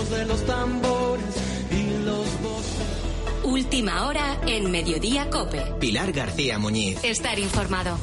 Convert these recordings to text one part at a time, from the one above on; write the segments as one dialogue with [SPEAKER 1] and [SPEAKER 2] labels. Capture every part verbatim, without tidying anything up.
[SPEAKER 1] sonidos de los tambores y los voces.
[SPEAKER 2] Última hora en Mediodía COPE.
[SPEAKER 3] Pilar García Muñiz.
[SPEAKER 2] Estar informado.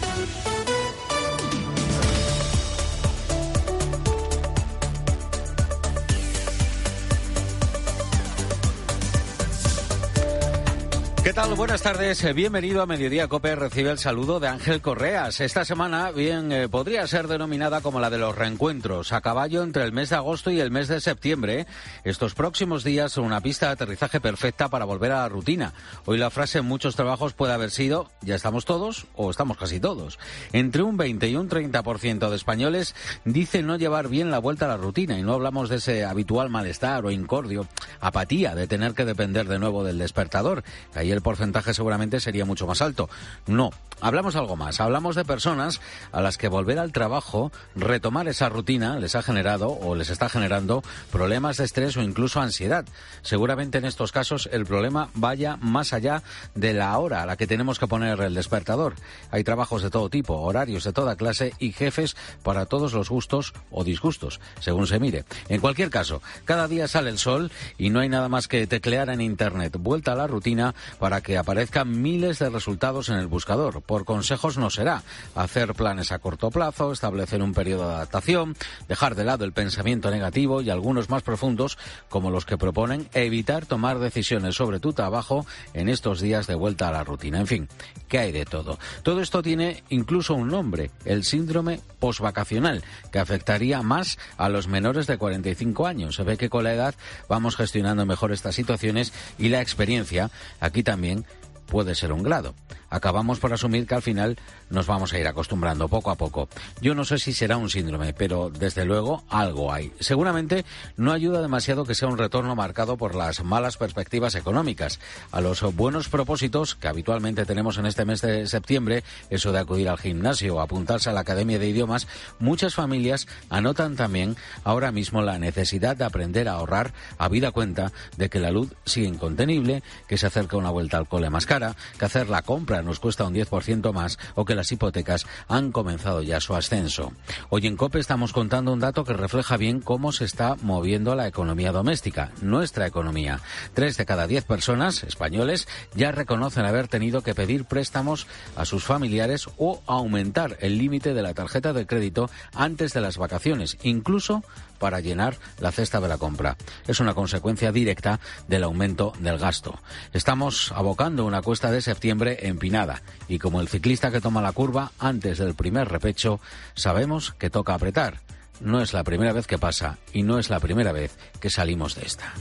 [SPEAKER 4] ¿Qué tal? Buenas tardes. Bienvenido a Mediodía COPE. Recibe el saludo de Ángel Correas. Esta semana bien eh, podría ser denominada como la de los reencuentros, a caballo entre el mes de agosto y el mes de septiembre. Estos próximos días son una pista de aterrizaje perfecta para volver a la rutina. Hoy la frase en muchos trabajos puede haber sido «ya estamos todos» o «estamos casi todos». Entre un veinte y un treinta por ciento de españoles dicen no llevar bien la vuelta a la rutina, y no hablamos de ese habitual malestar o incordio, apatía de tener que depender de nuevo del despertador, que ahí el porcentaje seguramente sería mucho más alto. No, hablamos algo más. Hablamos de personas a las que volver al trabajo, retomar esa rutina, les ha generado o les está generando problemas de estrés o incluso ansiedad. Seguramente en estos casos el problema vaya más allá de la hora a la que tenemos que poner el despertador. Hay trabajos de todo tipo, horarios de toda clase y jefes para todos los gustos o disgustos, según se mire. En cualquier caso, cada día sale el sol y no hay nada más que teclear en Internet «vuelta a la rutina» para que aparezcan miles de resultados en el buscador. Por consejos no será. Hacer planes a corto plazo, establecer un periodo de adaptación, dejar de lado el pensamiento negativo y algunos más profundos, como los que proponen evitar tomar decisiones sobre tu trabajo en estos días de vuelta a la rutina. En fin, ¿qué hay de todo? Todo esto tiene incluso un nombre, el síndrome posvacacional, que afectaría más a los menores de cuarenta y cinco años. Se ve que con la edad vamos gestionando mejor estas situaciones y la experiencia aquí también puede ser un grado. Acabamos por asumir que al final nos vamos a ir acostumbrando poco a poco. Yo no sé si será un síndrome, pero desde luego algo hay. Seguramente no ayuda demasiado que sea un retorno marcado por las malas perspectivas económicas. A los buenos propósitos que habitualmente tenemos en este mes de septiembre, eso de acudir al gimnasio o apuntarse a la academia de idiomas, muchas familias anotan también ahora mismo la necesidad de aprender a ahorrar, habida cuenta de que la luz sigue incontenible, que se acerca una vuelta al cole más cara, que hacer la compra nos cuesta un diez por ciento más o que las hipotecas han comenzado ya su ascenso. Hoy en COPE estamos contando un dato que refleja bien cómo se está moviendo la economía doméstica, nuestra economía. Tres de cada diez personas españoles ya reconocen haber tenido que pedir préstamos a sus familiares o aumentar el límite de la tarjeta de crédito antes de las vacaciones, incluso para llenar la cesta de la compra. Es una consecuencia directa del aumento del gasto. Estamos abocando una cuesta de septiembre empinada y como el ciclista que toma la curva antes del primer repecho, sabemos que toca apretar. No es la primera vez que pasa y no es la primera vez que salimos de esta.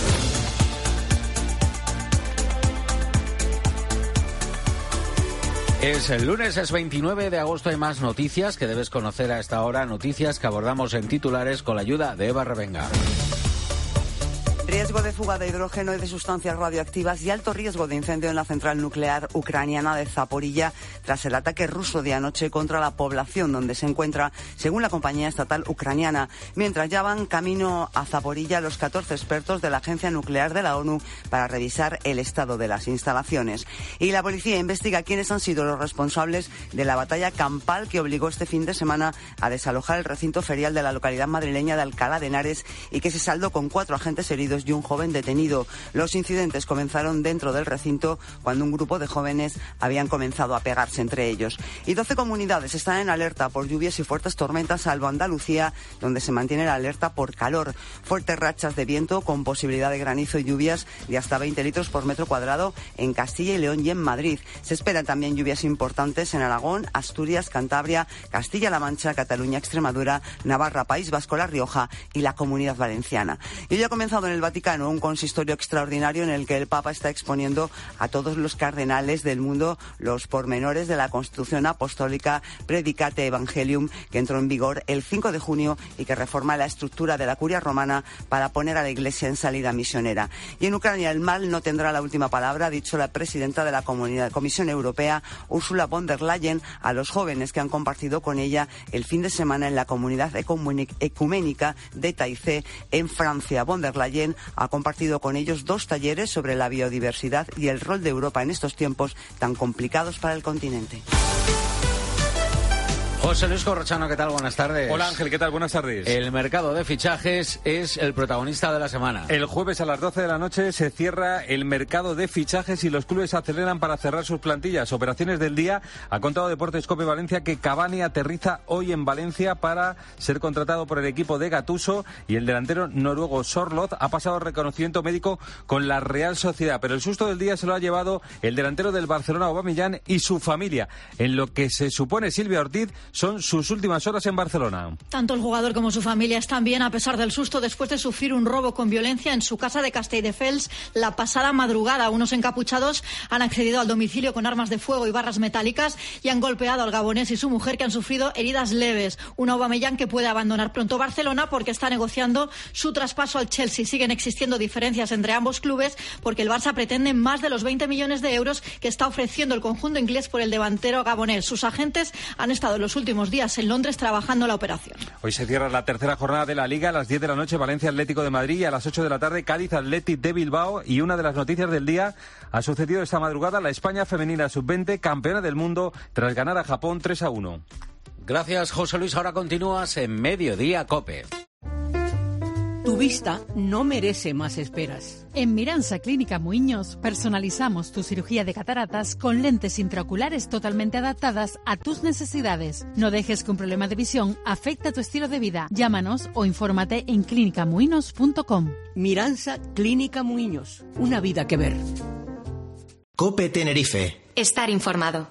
[SPEAKER 4] Es el lunes, es veintinueve de agosto, hay más noticias que debes conocer a esta hora, noticias que abordamos en titulares con la ayuda de Eva Revenga.
[SPEAKER 5] Riesgo de fuga de hidrógeno y de sustancias radioactivas y alto riesgo de incendio en la central nuclear ucraniana de Zaporilla tras el ataque ruso de anoche contra la población donde se encuentra, según la compañía estatal ucraniana. Mientras ya van camino a Zaporilla los catorce expertos de la Agencia Nuclear de la ONU para revisar el estado de las instalaciones. Y la policía investiga quiénes han sido los responsables de la batalla campal que obligó este fin de semana a desalojar el recinto ferial de la localidad madrileña de Alcalá de Henares y que se saldó con cuatro agentes heridos y un joven detenido. Los incidentes comenzaron dentro del recinto cuando un grupo de jóvenes habían comenzado a pegarse entre ellos. Y doce comunidades están en alerta por lluvias y fuertes tormentas, salvo Andalucía, donde se mantiene la alerta por calor. Fuertes rachas de viento con posibilidad de granizo y lluvias de hasta veinte litros por metro cuadrado en Castilla y León y en Madrid. Se esperan también lluvias importantes en Aragón, Asturias, Cantabria, Castilla-La Mancha, Cataluña, Extremadura, Navarra, País Vasco, La Rioja y la Comunidad Valenciana. Y hoy ha comenzado en el Vaticano un consistorio extraordinario en el que el Papa está exponiendo a todos los cardenales del mundo los pormenores de la Constitución Apostólica Predicate Evangelium, que entró en vigor el cinco de junio y que reforma la estructura de la Curia Romana para poner a la Iglesia en salida misionera. Y en Ucrania el mal no tendrá la última palabra, ha dicho la presidenta de la Comunidad, Comisión Europea, Ursula von der Leyen, a los jóvenes que han compartido con ella el fin de semana en la comunidad ecuménica de Taizé, en Francia. Von der Leyen ha compartido con ellos dos talleres sobre la biodiversidad y el rol de Europa en estos tiempos tan complicados para el continente.
[SPEAKER 4] José Luis Corrochano, ¿qué tal? Buenas tardes.
[SPEAKER 3] Hola Ángel, ¿qué tal? Buenas tardes.
[SPEAKER 4] El mercado de fichajes es el protagonista de la semana.
[SPEAKER 3] El jueves a las doce de la noche se cierra el mercado de fichajes y los clubes aceleran para cerrar sus plantillas. Operaciones del día. Ha contado Deportes Cope Valencia que Cavani aterriza hoy en Valencia para ser contratado por el equipo de Gattuso, y el delantero noruego Sorloth ha pasado reconocimiento médico con la Real Sociedad. Pero el susto del día se lo ha llevado el delantero del Barcelona, Aubameyang, y su familia. En lo que se supone Silvia Ortiz son sus últimas horas en Barcelona.
[SPEAKER 6] Tanto el jugador como su familia están bien a pesar del susto después de sufrir un robo con violencia en su casa de Castelldefels la pasada madrugada. Unos encapuchados han accedido al domicilio con armas de fuego y barras metálicas y han golpeado al gabonés y su mujer, que han sufrido heridas leves. Un Aubameyang que puede abandonar pronto Barcelona porque está negociando su traspaso al Chelsea. Siguen existiendo diferencias entre ambos clubes porque el Barça pretende más de los veinte millones de euros que está ofreciendo el conjunto inglés por el delantero gabonés. Sus agentes han estado en los últimos días en Londres trabajando la operación.
[SPEAKER 3] Hoy se cierra la tercera jornada de la Liga. A las diez de la noche Valencia Atlético de Madrid, y a las ocho de la tarde Cádiz Athletic de Bilbao. Y una de las noticias del día ha sucedido esta madrugada: la España femenina sub veinte, campeona del mundo tras ganar a Japón tres a uno.
[SPEAKER 4] Gracias, José Luis. Ahora continúas en Mediodía Cope.
[SPEAKER 7] Tu vista no merece más esperas.
[SPEAKER 8] En Miransa Clínica Muiños personalizamos tu cirugía de cataratas con lentes intraoculares totalmente adaptadas a tus necesidades. No dejes que un problema de visión afecte tu estilo de vida. Llámanos o infórmate en clínica muiños punto com.
[SPEAKER 7] Miransa Clínica Muiños. Una vida que ver.
[SPEAKER 9] Cope Tenerife.
[SPEAKER 2] Estar informado.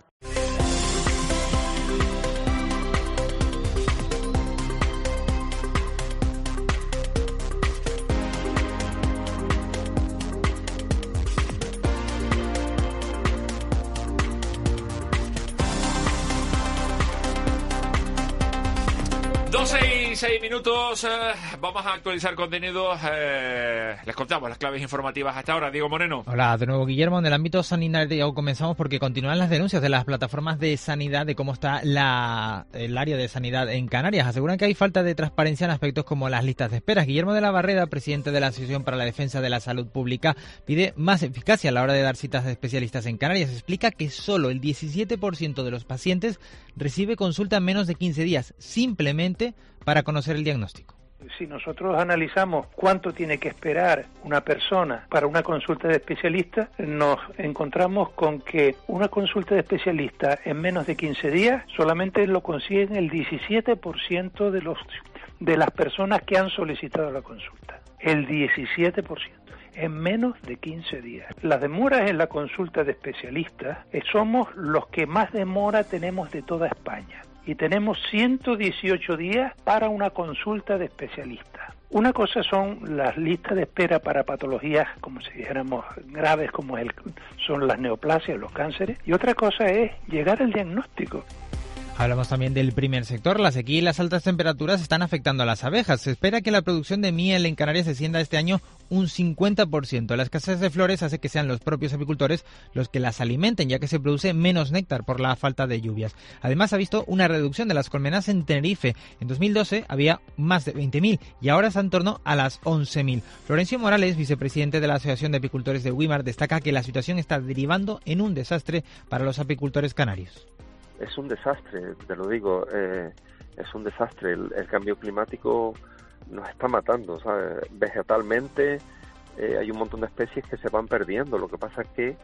[SPEAKER 10] doce y seis minutos, eh, vamos a actualizar contenidos, eh, les contamos las claves informativas hasta ahora. Diego Moreno.
[SPEAKER 11] Hola, de nuevo Guillermo. En el ámbito sanitario comenzamos porque continúan las denuncias de las plataformas de sanidad de cómo está la, el área de sanidad en Canarias. Aseguran que hay falta de transparencia en aspectos como las listas de esperas. Guillermo de la Barreda, presidente de la Asociación para la Defensa de la Salud Pública, pide más eficacia a la hora de dar citas de especialistas en Canarias. Explica que solo el diecisiete por ciento de los pacientes recibe consulta en menos de quince días, simplemente para conocer el diagnóstico.
[SPEAKER 12] Si nosotros analizamos cuánto tiene que esperar una persona para una consulta de especialista, nos encontramos con que una consulta de especialista en menos de quince días solamente lo consiguen el diecisiete por ciento de los de las personas que han solicitado la consulta. El diecisiete por ciento. En menos de quince días. Las demoras en la consulta de especialistas eh, somos los que más demora tenemos de toda España. Y tenemos ciento dieciocho días para una consulta de especialista. Una cosa son las listas de espera para patologías, como si dijéramos, graves, como el, son las neoplasias, los cánceres, y otra cosa es llegar al diagnóstico.
[SPEAKER 11] Hablamos también del primer sector. La sequía y las altas temperaturas están afectando a las abejas. Se espera que la producción de miel en Canarias descienda este año un cincuenta por ciento. La escasez de flores hace que sean los propios apicultores los que las alimenten, ya que se produce menos néctar por la falta de lluvias. Además, ha visto una reducción de las colmenas en Tenerife. En dos mil doce había más de veinte mil y ahora está en torno a las once mil. Florencio Morales, vicepresidente de la Asociación de Apicultores de Wimar, destaca que la situación está derivando en un desastre para los apicultores canarios.
[SPEAKER 13] Es un desastre, te lo digo, eh, es un desastre. El, el cambio climático nos está matando, ¿sabes? Vegetalmente eh, hay un montón de especies que se van perdiendo. Lo que pasa es que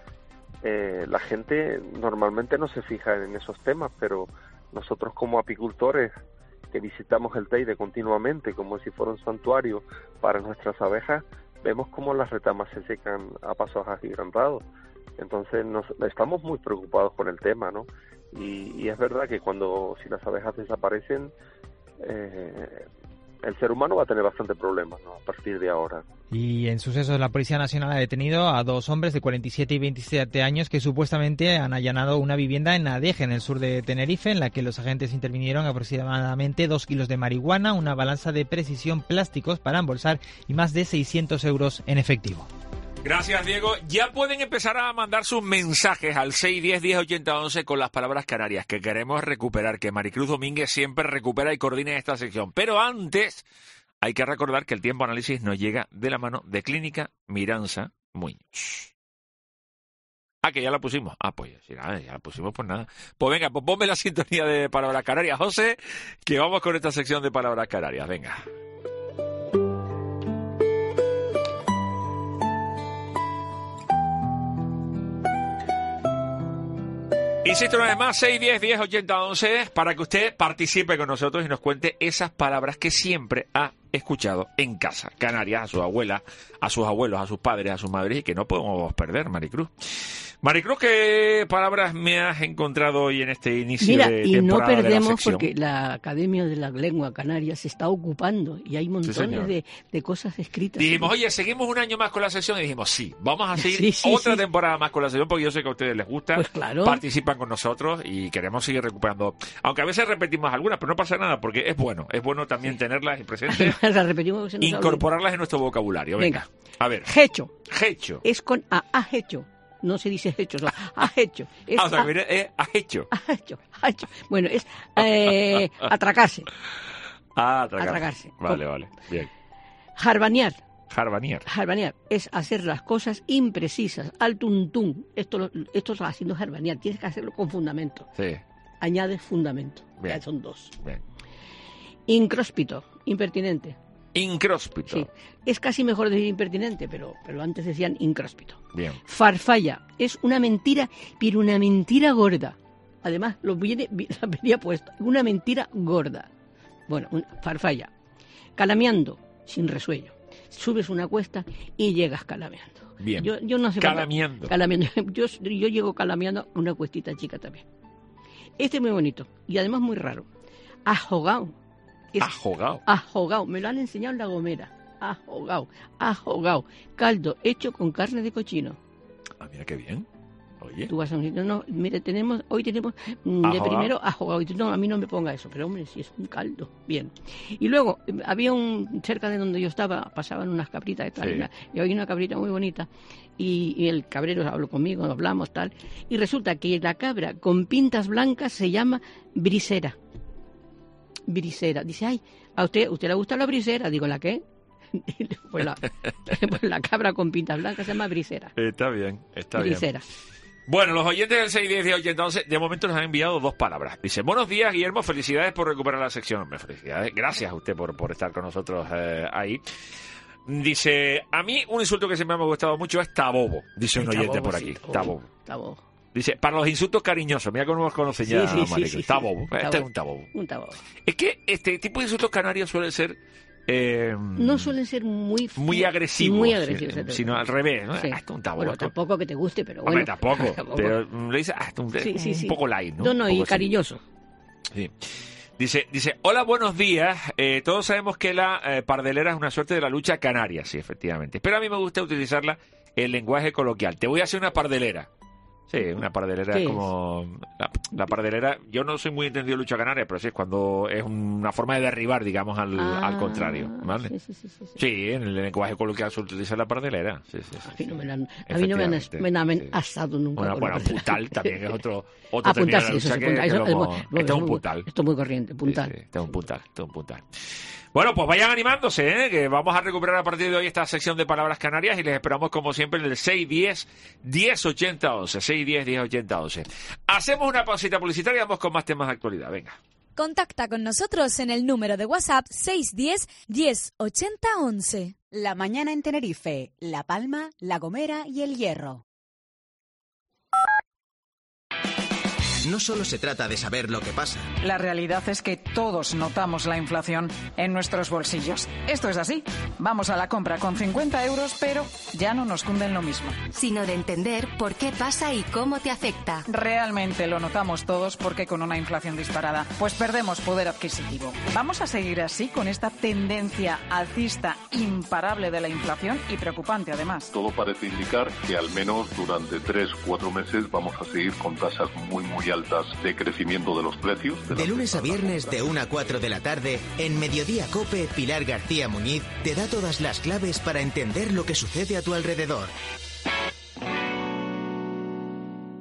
[SPEAKER 13] eh, la gente normalmente no se fija en esos temas, pero nosotros como apicultores que visitamos el Teide continuamente como si fuera un santuario para nuestras abejas, vemos cómo las retamas se secan a pasos agigantados. Entonces nos, estamos muy preocupados por el tema, ¿no? Y, y es verdad que cuando si las abejas desaparecen, eh, el ser humano va a tener bastante problemas, ¿no? A partir de ahora.
[SPEAKER 11] Y en sucesos, la Policía Nacional ha detenido a dos hombres de cuarenta y siete y veintisiete años que supuestamente han allanado una vivienda en Adeje, en el sur de Tenerife, en la que los agentes intervinieron aproximadamente dos kilos de marihuana, una balanza de precisión, plásticos para embolsar y más de seiscientos euros en efectivo.
[SPEAKER 10] Gracias, Diego. Ya pueden empezar a mandar sus mensajes al seis diez diez ochenta once con las palabras canarias que queremos recuperar, que Maricruz Domínguez siempre recupera y coordina esta sección. Pero antes hay que recordar que el Tiempo Análisis nos llega de la mano de Clínica Miransa Muiños. Ah, que ya la pusimos. Ah, pues sí, nada, ya la pusimos, pues nada. Pues venga, pues ponme la sintonía de Palabras Canarias, José, que vamos con esta sección de Palabras Canarias. Venga. Insisto una vez más, seis, diez, diez, ochenta, once, para que usted participe con nosotros y nos cuente esas palabras que siempre ha escuchado en casa. Canarias, a sus abuelas, a sus abuelos, a sus padres, a sus madres, y que no podemos perder, Maricruz. Maricruz, ¿qué palabras me has encontrado hoy en este inicio
[SPEAKER 7] Mira,
[SPEAKER 10] de
[SPEAKER 7] y
[SPEAKER 10] temporada
[SPEAKER 7] no perdemos
[SPEAKER 10] de la sección?
[SPEAKER 7] porque la Academia de la Lengua Canaria se está ocupando y hay montones
[SPEAKER 10] señor.
[SPEAKER 7] de, de cosas escritas.
[SPEAKER 10] Dijimos, oye, seguimos un año más con la sección, y dijimos, sí, vamos a seguir
[SPEAKER 7] Sí, sí,
[SPEAKER 10] otra
[SPEAKER 7] sí.
[SPEAKER 10] temporada más con la sección, porque yo sé que a ustedes les gusta,
[SPEAKER 7] Pues claro.
[SPEAKER 10] participan con nosotros y queremos seguir recuperando, aunque a veces repetimos algunas, pero no pasa nada, porque es bueno, es bueno también tenerlas presentes,
[SPEAKER 7] Las repetimos, que se nos
[SPEAKER 10] incorporarlas en nuestro vocabulario. Venga,
[SPEAKER 7] Venga.
[SPEAKER 10] a ver.
[SPEAKER 7] Hecho.
[SPEAKER 10] Hecho.
[SPEAKER 7] Es con A, ahecho. No se dice hecho, no, ahecho. Es
[SPEAKER 10] Ah, o sea,
[SPEAKER 7] a-
[SPEAKER 10] que viene, eh, has hecho.
[SPEAKER 7] ahecho, ahecho. Bueno, es eh, atracarse,
[SPEAKER 10] Ah, atracarse.
[SPEAKER 7] Atracarse.
[SPEAKER 10] Vale, vale, bien.
[SPEAKER 7] jarbanear.
[SPEAKER 10] Jarbanear.
[SPEAKER 7] Jarbanear es hacer las cosas imprecisas, al tuntún. Esto, lo- esto es haciendo jarbanear, tienes que hacerlo con fundamento.
[SPEAKER 10] Sí,
[SPEAKER 7] Añades fundamento,
[SPEAKER 10] Bien.
[SPEAKER 7] ya son dos.
[SPEAKER 10] bien.
[SPEAKER 7] Incróspito, impertinente.
[SPEAKER 10] Incróspito.
[SPEAKER 7] Sí, es casi mejor decir impertinente, pero, pero antes decían incróspito.
[SPEAKER 10] Bien.
[SPEAKER 7] Farfalla es una mentira, pero una mentira gorda. Además, lo viene, vi- la venía puesto, una mentira gorda. Bueno, un- farfalla. Calameando, sin resuello. Subes una cuesta y llegas calameando.
[SPEAKER 10] Bien.
[SPEAKER 7] Yo, yo no sé cuánto-
[SPEAKER 10] Calameando.
[SPEAKER 7] Calameando. Yo, yo llego calameando una cuestita chica también. Este es muy bonito y además muy raro. Ajogao. Es
[SPEAKER 10] Ajogao.
[SPEAKER 7] Ajogao. Me lo han enseñado en La Gomera. Ajogao. Ajogao. Caldo hecho con carne de cochino.
[SPEAKER 10] Ah, mira qué bien. Oye.
[SPEAKER 7] Tú vas a un sitio, no, mire, tenemos, hoy tenemos mm, de
[SPEAKER 10] Ajogao.
[SPEAKER 7] primero ajogao. Y tú, no, a mí no me ponga eso, pero hombre, si es un caldo, bien. Y luego, eh, había un, cerca de donde yo estaba, pasaban unas cabritas y tal,
[SPEAKER 10] Sí.
[SPEAKER 7] y una- y había una cabrita muy bonita, y, y el cabrero habló conmigo, hablamos tal, y resulta que la cabra con pintas blancas se llama brisera. Brisera. Dice, ay, ¿a usted, usted le gusta la brisera? Digo, ¿la qué? pues, la, pues la cabra con pintas blancas se llama brisera.
[SPEAKER 10] Está bien, está bien.
[SPEAKER 7] Brisera.
[SPEAKER 10] Bueno, los oyentes del seis, diez, diez, ochenta, once de momento nos han enviado dos palabras. Dice, buenos días, Guillermo, felicidades por recuperar la sección. Hombre, felicidades, gracias a usted por, por estar con nosotros eh, ahí. Dice, a mí un insulto que siempre me ha gustado mucho es tabobo, dice un
[SPEAKER 7] Está
[SPEAKER 10] oyente
[SPEAKER 7] bobo,
[SPEAKER 10] por
[SPEAKER 7] sí,
[SPEAKER 10] aquí.
[SPEAKER 7] está
[SPEAKER 10] Tabobo.
[SPEAKER 7] bobo, está bobo.
[SPEAKER 10] Dice, para los insultos cariñosos, mira cómo nos conocen ya,
[SPEAKER 7] Sí, sí, sí,
[SPEAKER 10] Marico.
[SPEAKER 7] sí, sí.
[SPEAKER 10] Tabobo, este
[SPEAKER 7] Tabobo.
[SPEAKER 10] es un tabobo.
[SPEAKER 7] Un tabobo.
[SPEAKER 10] Es que este tipo de insultos canarios suelen ser... eh,
[SPEAKER 7] No suelen ser muy...
[SPEAKER 10] muy agresivos,
[SPEAKER 7] Muy
[SPEAKER 10] sí,
[SPEAKER 7] agresivos.
[SPEAKER 10] sino al revés, ¿no?
[SPEAKER 7] Sí.
[SPEAKER 10] Ah, esto es un tabobo.
[SPEAKER 7] Bueno,
[SPEAKER 10] esto-
[SPEAKER 7] tampoco que te guste, pero
[SPEAKER 10] Hombre,
[SPEAKER 7] bueno.
[SPEAKER 10] tampoco,
[SPEAKER 7] Tampoco.
[SPEAKER 10] pero mm, le dice, ah, esto es un,
[SPEAKER 7] Sí, sí,
[SPEAKER 10] un
[SPEAKER 7] sí.
[SPEAKER 10] poco light, ¿no?
[SPEAKER 7] No, no,
[SPEAKER 10] Un
[SPEAKER 7] y
[SPEAKER 10] poco así.
[SPEAKER 7] cariñoso.
[SPEAKER 10] Sí. Dice, dice, hola, buenos días. Eh, todos sabemos que la eh, pardelera es una suerte de la lucha canaria, sí, efectivamente. Pero a mí me gusta utilizarla en lenguaje coloquial. Te voy a hacer una pardelera. Sí, una pardelera
[SPEAKER 7] ¿Qué
[SPEAKER 10] es
[SPEAKER 7] es?
[SPEAKER 10] como... La, la pardelera, yo no soy muy entendido de lucha canaria, pero sí es cuando es una forma de derribar, digamos, al,
[SPEAKER 7] Ah,
[SPEAKER 10] al contrario, ¿vale?
[SPEAKER 7] Sí, sí, sí, sí, sí.
[SPEAKER 10] Sí, en el lenguaje coloquial se utiliza la pardelera. Sí, sí, sí.
[SPEAKER 7] A mí no me la han, a mí no me han, as-
[SPEAKER 10] Efectivamente,
[SPEAKER 7] me han
[SPEAKER 10] sí.
[SPEAKER 7] asado nunca.
[SPEAKER 10] Bueno,
[SPEAKER 7] con
[SPEAKER 10] bueno,
[SPEAKER 7] la-
[SPEAKER 10] puntal también es otro, otro
[SPEAKER 7] Ah,
[SPEAKER 10] término
[SPEAKER 7] puntal,
[SPEAKER 10] de
[SPEAKER 7] sí,
[SPEAKER 10] la
[SPEAKER 7] eso
[SPEAKER 10] lucha
[SPEAKER 7] es
[SPEAKER 10] que-
[SPEAKER 7] puntal.
[SPEAKER 10] que
[SPEAKER 7] Eso
[SPEAKER 10] lo
[SPEAKER 7] es
[SPEAKER 10] hemos-
[SPEAKER 7] muy-
[SPEAKER 10] Este es un
[SPEAKER 7] muy-
[SPEAKER 10] puntal.
[SPEAKER 7] Esto es muy corriente, puntal.
[SPEAKER 10] Sí, sí, este es un puntal, este es un puntal. Bueno, pues vayan animándose, ¿eh? Que vamos a recuperar a partir de hoy esta sección de palabras canarias y les esperamos como siempre en el seis diez, diez ochenta, once. seis diez, diez ochenta, once. Hacemos una pausita publicitaria y vamos con más temas de actualidad. Venga.
[SPEAKER 14] Contacta con nosotros en el número de WhatsApp seis diez, diez ochenta, once.
[SPEAKER 15] La mañana en Tenerife, La Palma, La Gomera y El Hierro.
[SPEAKER 9] No solo se trata de saber lo que pasa.
[SPEAKER 16] La realidad es que todos notamos la inflación en nuestros bolsillos. Esto es así. Vamos a la compra con cincuenta euros, pero ya no nos cunden lo mismo.
[SPEAKER 2] Sino de entender por qué pasa y cómo te afecta.
[SPEAKER 16] Realmente lo notamos todos porque con una inflación disparada, pues perdemos poder adquisitivo. ¿Vamos a seguir así con esta tendencia alcista imparable de la inflación y preocupante además?
[SPEAKER 17] Todo parece indicar que al menos durante tres, cuatro meses vamos a seguir con tasas muy, muy altas de crecimiento de los precios. De,
[SPEAKER 9] de lunes a viernes de una a cuatro de la tarde, en Mediodía COPE, Pilar García Muñiz te da todas las claves para entender lo que sucede a tu alrededor.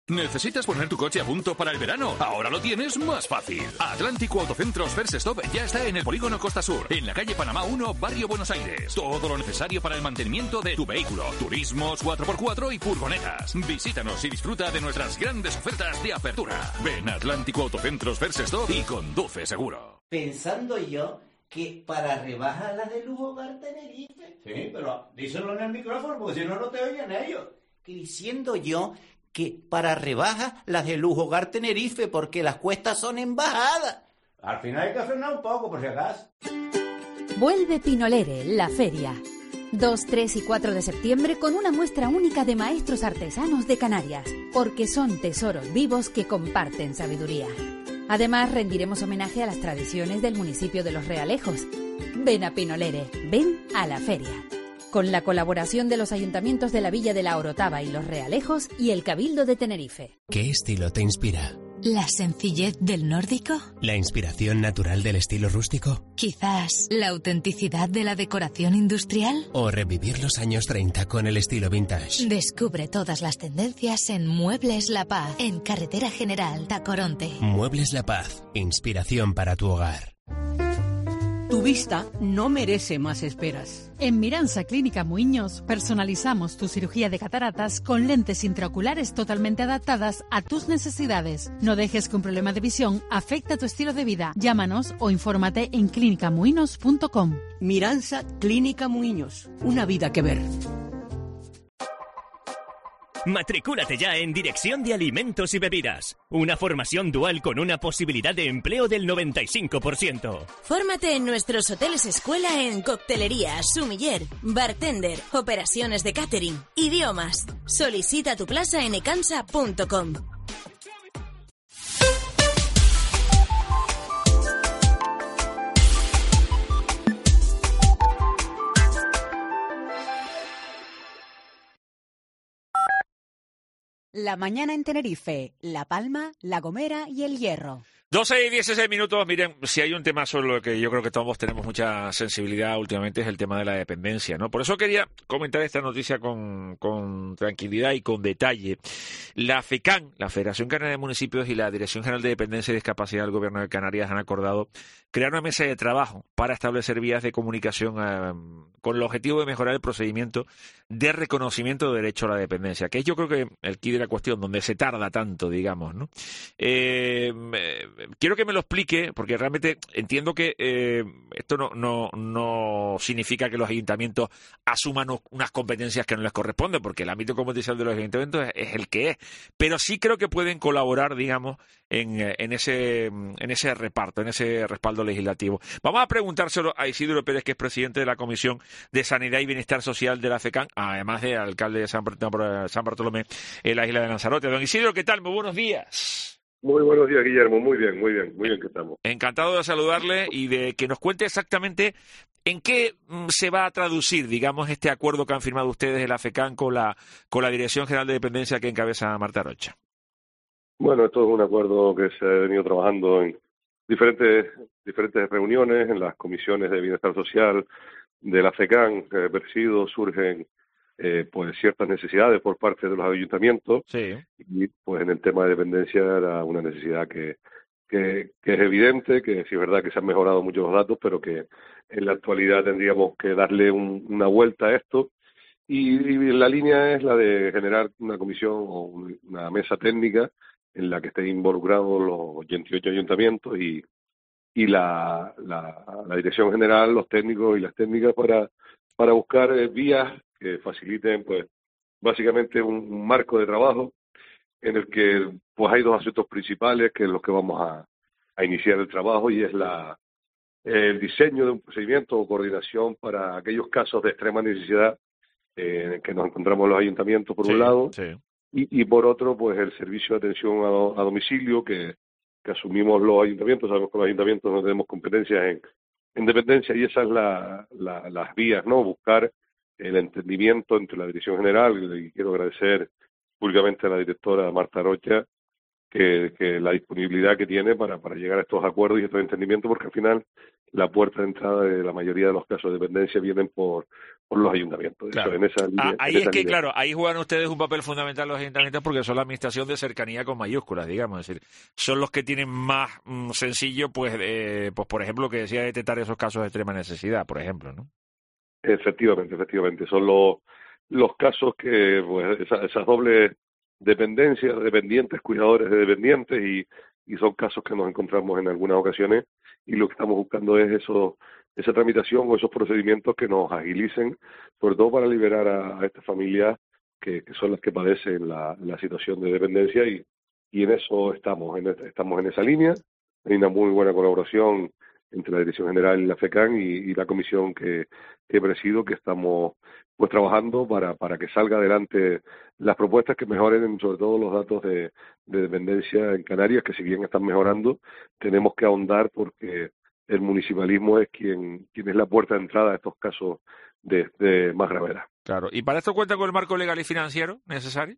[SPEAKER 18] ¿Necesitas poner tu coche a punto para el verano? Ahora lo tienes más fácil. Atlántico Autocentros First Stop ya está en el Polígono Costa Sur, en la calle Panamá uno, Barrio Buenos Aires. Todo lo necesario para el mantenimiento de tu vehículo, turismos, cuatro por cuatro y furgonetas. Visítanos y disfruta de nuestras grandes ofertas de apertura. Ven a Atlántico Autocentros First Stop y conduce seguro.
[SPEAKER 19] Pensando yo que para rebajar la de Lujo Hogar Tenerife...
[SPEAKER 20] Sí, pero díselo en el micrófono porque si no, no te oyen ellos.
[SPEAKER 19] Que diciendo yo... que para rebajas las de Lujo Hogar Tenerife, porque las cuestas son en bajada.
[SPEAKER 20] Al final hay que frenar un poco, por si acaso.
[SPEAKER 21] Vuelve Pinolere, la feria. dos, tres y cuatro de septiembre con una muestra única de maestros artesanos de Canarias, porque son tesoros vivos que comparten sabiduría. Además, rendiremos homenaje a las tradiciones del municipio de Los Realejos. Ven a Pinolere, ven a la feria. Con la colaboración de los ayuntamientos de la Villa de la Orotava y Los Realejos y el Cabildo de Tenerife.
[SPEAKER 22] ¿Qué estilo te inspira?
[SPEAKER 2] ¿La sencillez del nórdico?
[SPEAKER 22] ¿La inspiración natural del estilo rústico?
[SPEAKER 2] ¿Quizás la autenticidad de la decoración industrial?
[SPEAKER 22] ¿O revivir los años treinta con el estilo vintage?
[SPEAKER 2] Descubre todas las tendencias en Muebles La Paz, en Carretera General Tacoronte.
[SPEAKER 22] Muebles La Paz, inspiración para tu hogar.
[SPEAKER 7] Tu vista no merece más esperas.
[SPEAKER 8] En Miransa Clínica Muiños personalizamos tu cirugía de cataratas con lentes intraoculares totalmente adaptadas a tus necesidades. No dejes que un problema de visión afecte a tu estilo de vida. Llámanos o infórmate en clínica muinos punto com.
[SPEAKER 7] Miransa Clínica Muiños. Una vida que ver.
[SPEAKER 23] Matricúlate ya en Dirección de Alimentos y Bebidas. Una formación dual con una posibilidad de empleo del noventa y cinco por ciento.
[SPEAKER 24] Fórmate en nuestros hoteles escuela en coctelería, sumiller, bartender, operaciones de catering, idiomas. Solicita tu plaza en ecansa punto com.
[SPEAKER 15] La mañana en Tenerife, La Palma, La Gomera y El Hierro.
[SPEAKER 10] doce y dieciséis minutos. Miren, si hay un tema sobre lo que yo creo que todos tenemos mucha sensibilidad últimamente es el tema de la dependencia, ¿no? Por eso quería comentar esta noticia con, con tranquilidad y con detalle. La FECAN, la Federación Canaria de Municipios y la Dirección General de Dependencia y Discapacidad del Gobierno de Canarias han acordado crear una mesa de trabajo para establecer vías de comunicación eh, con el objetivo de mejorar el procedimiento de reconocimiento de derecho a la dependencia, que es yo creo que el quid de la cuestión, donde se tarda tanto, digamos, ¿no? Eh, quiero que me lo explique, porque realmente entiendo que eh, esto no, no, no significa que los ayuntamientos asuman unas competencias que no les corresponden, porque el ámbito competencial de los ayuntamientos es, es el que es, pero sí creo que pueden colaborar, digamos, en, en ese en ese reparto, en ese respaldo legislativo. Vamos a preguntárselo a Isidro Pérez, que es presidente de la Comisión de Sanidad y Bienestar Social de la FECAN, además de alcalde de San Bartolomé en la isla de Lanzarote. Don Isidro, ¿qué tal? Muy buenos días.
[SPEAKER 25] Muy buenos días, Guillermo. Muy bien, muy bien, muy bien que estamos.
[SPEAKER 10] Encantado de saludarle y de que nos cuente exactamente en qué se va a traducir, digamos, este acuerdo que han firmado ustedes de la FECAN con la, con la Dirección General de Dependencia que encabeza Marta Rocha.
[SPEAKER 25] Bueno, esto es un acuerdo que se ha venido trabajando en diferentes diferentes reuniones, en las comisiones de bienestar social de la FECAN, que presido, surgen eh, pues ciertas necesidades por parte de los ayuntamientos.
[SPEAKER 10] Sí.
[SPEAKER 25] Y pues en el tema de dependencia era una necesidad que, que, que es evidente, que sí es verdad que se han mejorado mucho los datos, pero que en la actualidad tendríamos que darle un, una vuelta a esto. Y, y la línea es la de generar una comisión o una mesa técnica en la que estén involucrados los ochenta y ocho ayuntamientos y, y la, la, la dirección general, los técnicos y las técnicas para, para buscar eh, vías que faciliten, pues, básicamente un, un marco de trabajo en el que pues hay dos asuntos principales que es los que vamos a, a iniciar el trabajo, y es la el diseño de un procedimiento o coordinación para aquellos casos de extrema necesidad eh, en el que nos encontramos los ayuntamientos por
[SPEAKER 10] sí,
[SPEAKER 25] un lado,
[SPEAKER 10] sí.
[SPEAKER 25] y, y por otro pues el servicio de atención a, a domicilio que, que asumimos los ayuntamientos. Sabemos que los ayuntamientos no tenemos competencias en, en dependencia, y esas son la, la, las vías, ¿no? Buscar el entendimiento entre la Dirección General, y quiero agradecer públicamente a la directora Marta Rocha que, que la disponibilidad que tiene para, para llegar a estos acuerdos y estos entendimientos, porque al final la puerta de entrada de la mayoría de los casos de dependencia vienen por, por los ayuntamientos.
[SPEAKER 10] Claro.
[SPEAKER 25] Eso, en esa línea,
[SPEAKER 10] ah, ahí
[SPEAKER 25] en
[SPEAKER 10] es
[SPEAKER 25] esa
[SPEAKER 10] que,
[SPEAKER 25] línea.
[SPEAKER 10] claro, ahí juegan ustedes un papel fundamental los ayuntamientos porque son la administración de cercanía con mayúsculas, digamos. Es decir, son los que tienen más mm, sencillo, pues, eh, pues, por ejemplo, que decía, detectar esos casos de extrema necesidad, por ejemplo, ¿no?
[SPEAKER 25] Efectivamente, efectivamente. Son los, los casos que, pues, esa, esas dobles dependencias, dependientes, cuidadores de dependientes, y, y son casos que nos encontramos en algunas ocasiones, y lo que estamos buscando es eso, esa tramitación o esos procedimientos que nos agilicen, sobre todo para liberar a, a estas familias que, que son las que padecen la, la situación de dependencia, y, y en eso estamos, en, estamos en esa línea. Hay una muy buena colaboración entre la Dirección General y la FECAN y, y la comisión que, que presido, que estamos pues trabajando para, para que salga adelante las propuestas que mejoren sobre todo los datos de, de dependencia en Canarias, que si bien están mejorando, tenemos que ahondar porque el municipalismo es quien, quien es la puerta de entrada a estos casos de, de más gravedad.
[SPEAKER 10] Claro. ¿Y para esto cuenta con el marco legal y financiero necesario?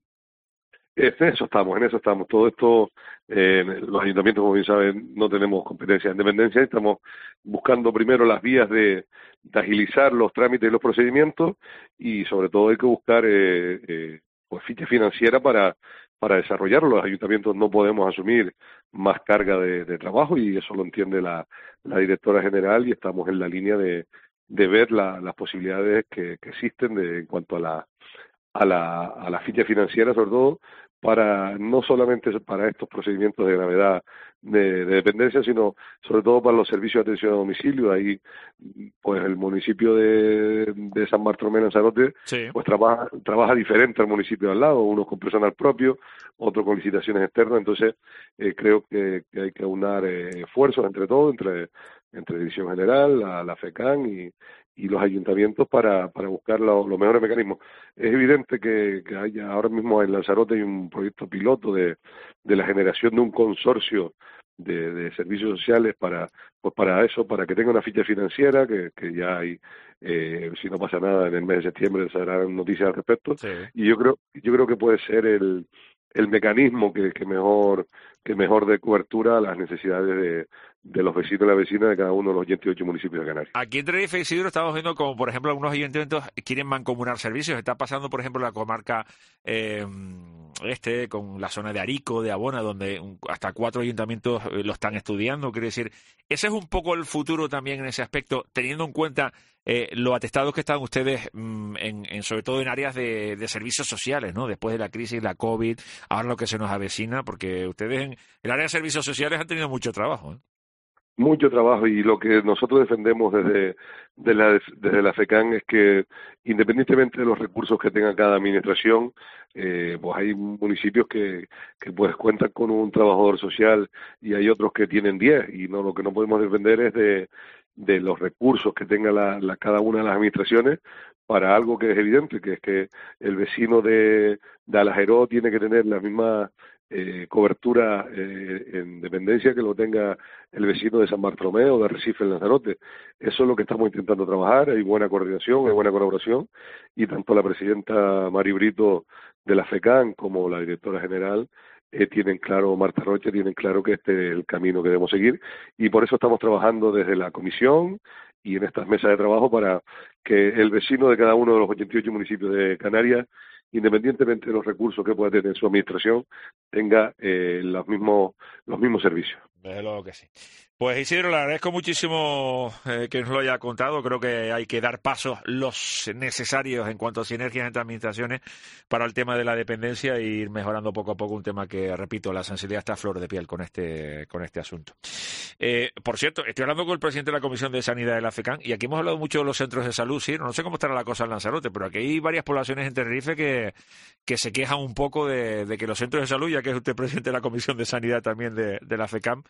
[SPEAKER 25] En eso estamos, en eso estamos. Todo esto, eh, los ayuntamientos, como bien saben, no tenemos competencia en dependencia. Estamos buscando primero las vías de, de agilizar los trámites y los procedimientos, y sobre todo hay que buscar eh, eh, pues ficha financiera para, para desarrollarlo. Los ayuntamientos no podemos asumir más carga de, de trabajo, y eso lo entiende la, la directora general, y estamos en la línea de, de ver la, las posibilidades que, que existen de, en cuanto a la a la, a la ficha financiera, sobre todo para no solamente para estos procedimientos de gravedad de, de dependencia, sino sobre todo para los servicios de atención a domicilio. Ahí, pues el municipio de, de San Bartolomé Lanzarote, sí, pues trabaja trabaja diferente al municipio de al lado, uno con personal propio, otro con licitaciones externas. Entonces eh, creo que, que hay que aunar eh, esfuerzos entre todos, entre entre Dirección General, la, la FECAN y y los ayuntamientos para, para buscar lo, los mejores mecanismos. Es evidente que, que hay, ahora mismo en Lanzarote hay un proyecto piloto de, de la generación de un consorcio de, de servicios sociales para pues para eso, para que tenga una ficha financiera, que, que ya hay, eh, si no pasa nada, en el mes de septiembre se darán noticias al respecto. Sí. Y yo creo yo creo que puede ser el, el mecanismo que, que mejor que mejor dé cobertura a las necesidades de, de los vecinos y las vecinas de cada uno de los ochenta y ocho municipios de Canarias.
[SPEAKER 10] Aquí en Tenerife y Isidro estamos viendo como, por ejemplo, algunos ayuntamientos quieren mancomunar servicios. Está pasando, por ejemplo, la comarca eh, este, con la zona de Arico, de Abona, donde hasta cuatro ayuntamientos lo están estudiando. Quiere decir, ese es un poco el futuro también en ese aspecto, teniendo en cuenta eh, lo atestados que están ustedes, mm, en, en, sobre todo en áreas de, de servicios sociales, ¿no? Después de la crisis, la COVID, ahora lo que se nos avecina, porque ustedes en el área de servicios sociales han tenido mucho trabajo, ¿eh?
[SPEAKER 25] Mucho trabajo, y lo que nosotros defendemos desde de la, desde la FECAN es que, independientemente de los recursos que tenga cada administración, eh, pues hay municipios que, que pues cuentan con un trabajador social y hay otros que tienen diez, y no lo que no podemos defender es de, de los recursos que tenga la, la, cada una de las administraciones para algo que es evidente, que es que el vecino de, de Alajeró tiene que tener la misma Eh, cobertura eh, en dependencia que lo tenga el vecino de San Bartolomé o de Recife en Lanzarote. Eso es lo que estamos intentando trabajar. Hay buena coordinación, hay buena colaboración, y tanto la presidenta Mari Brito de la FECAN como la directora general eh, tienen claro, Marta Rocha, tienen claro que este es el camino que debemos seguir, y por eso estamos trabajando desde la comisión y en estas mesas de trabajo para que el vecino de cada uno de los ochenta y ocho municipios de Canarias, independientemente de los recursos que pueda tener su administración, tenga eh, los mismos los mismos servicios.
[SPEAKER 10] Desde luego que sí. Pues Isidro, le agradezco muchísimo eh, que nos lo haya contado. Creo que hay que dar pasos los necesarios en cuanto a sinergias entre administraciones para el tema de la dependencia e ir mejorando poco a poco un tema que, repito, la sensibilidad está a flor de piel con este con este asunto. Eh, por cierto, estoy hablando con el presidente de la Comisión de Sanidad de la FECAN y aquí hemos hablado mucho de los centros de salud. Sí, no sé cómo estará la cosa en Lanzarote, pero aquí hay varias poblaciones en Tenerife que, que se quejan un poco de, de que los centros de salud, ya que es usted presidente de la Comisión de Sanidad también de, de la FECAN,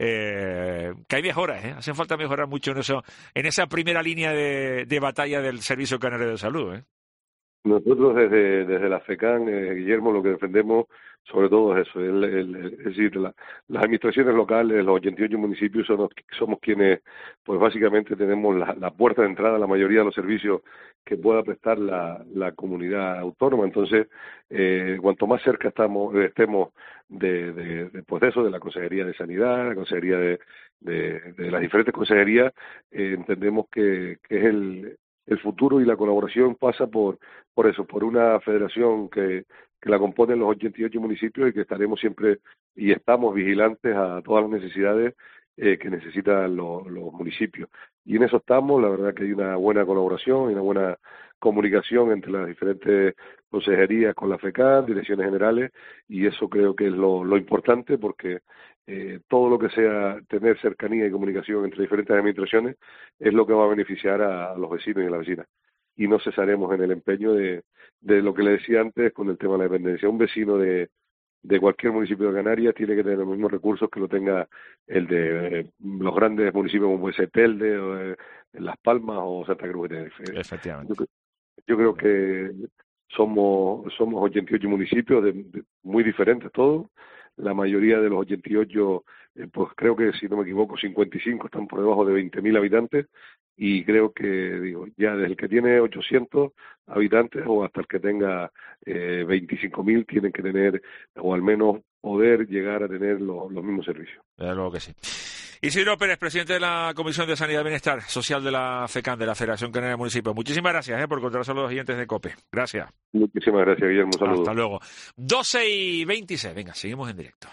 [SPEAKER 10] eh, que hay mejoras, ¿eh? Hacen falta mejorar mucho en eso, en esa primera línea de, de batalla del Servicio Canario de Salud, ¿eh?
[SPEAKER 25] Nosotros desde, desde la FECAN, eh, Guillermo, lo que defendemos sobre todo es eso, el, el, el, es decir, la, las administraciones locales, los ochenta y ocho municipios son los, somos quienes, pues básicamente tenemos la, la puerta de entrada a la mayoría de los servicios que pueda prestar la, la comunidad autónoma. Entonces, eh, cuanto más cerca estamos, estemos de, de, de, pues de eso, de la Consejería de Sanidad, la Consejería de, de, de las diferentes consejerías, eh, entendemos que, que es el, el futuro, y la colaboración pasa por, por eso, por una federación que que la componen los ochenta y ocho municipios, y que estaremos siempre y estamos vigilantes a todas las necesidades eh, que necesitan los, los municipios. Y en eso estamos. La verdad que hay una buena colaboración y una buena comunicación entre las diferentes consejerías con la FECAN, direcciones generales, y eso creo que es lo, lo importante, porque eh, todo lo que sea tener cercanía y comunicación entre diferentes administraciones es lo que va a beneficiar a, a los vecinos y a las vecinas. Y no cesaremos en el empeño de, de lo que le decía antes con el tema de la dependencia. Un vecino de, de cualquier municipio de Canarias tiene que tener los mismos recursos que lo tenga el de eh, los grandes municipios como puede ser Telde, o, eh, Las Palmas o Santa Cruz de Tenerife.
[SPEAKER 10] Efectivamente.
[SPEAKER 25] Yo, yo creo que somos somos ochenta y ocho municipios de, de, muy diferentes todos. La mayoría de los ochenta y ocho, eh, pues creo que, si no me equivoco, cincuenta y cinco están por debajo de veinte mil habitantes, y creo que, digo, ya desde el que tiene ochocientos habitantes o hasta el que tenga eh, veinticinco mil tienen que tener, o al menos poder llegar a tener lo, los mismos servicios.
[SPEAKER 10] Desde luego que sí. Isidro Pérez, presidente de la Comisión de Sanidad y Bienestar Social de la FECAN, de la Federación Canaria de Municipios. Muchísimas gracias eh, por contarse a los oyentes de COPE. Gracias.
[SPEAKER 25] Muchísimas gracias, Guillermo. Un saludo.
[SPEAKER 10] Hasta luego. doce y veintiséis. Venga, seguimos en directo.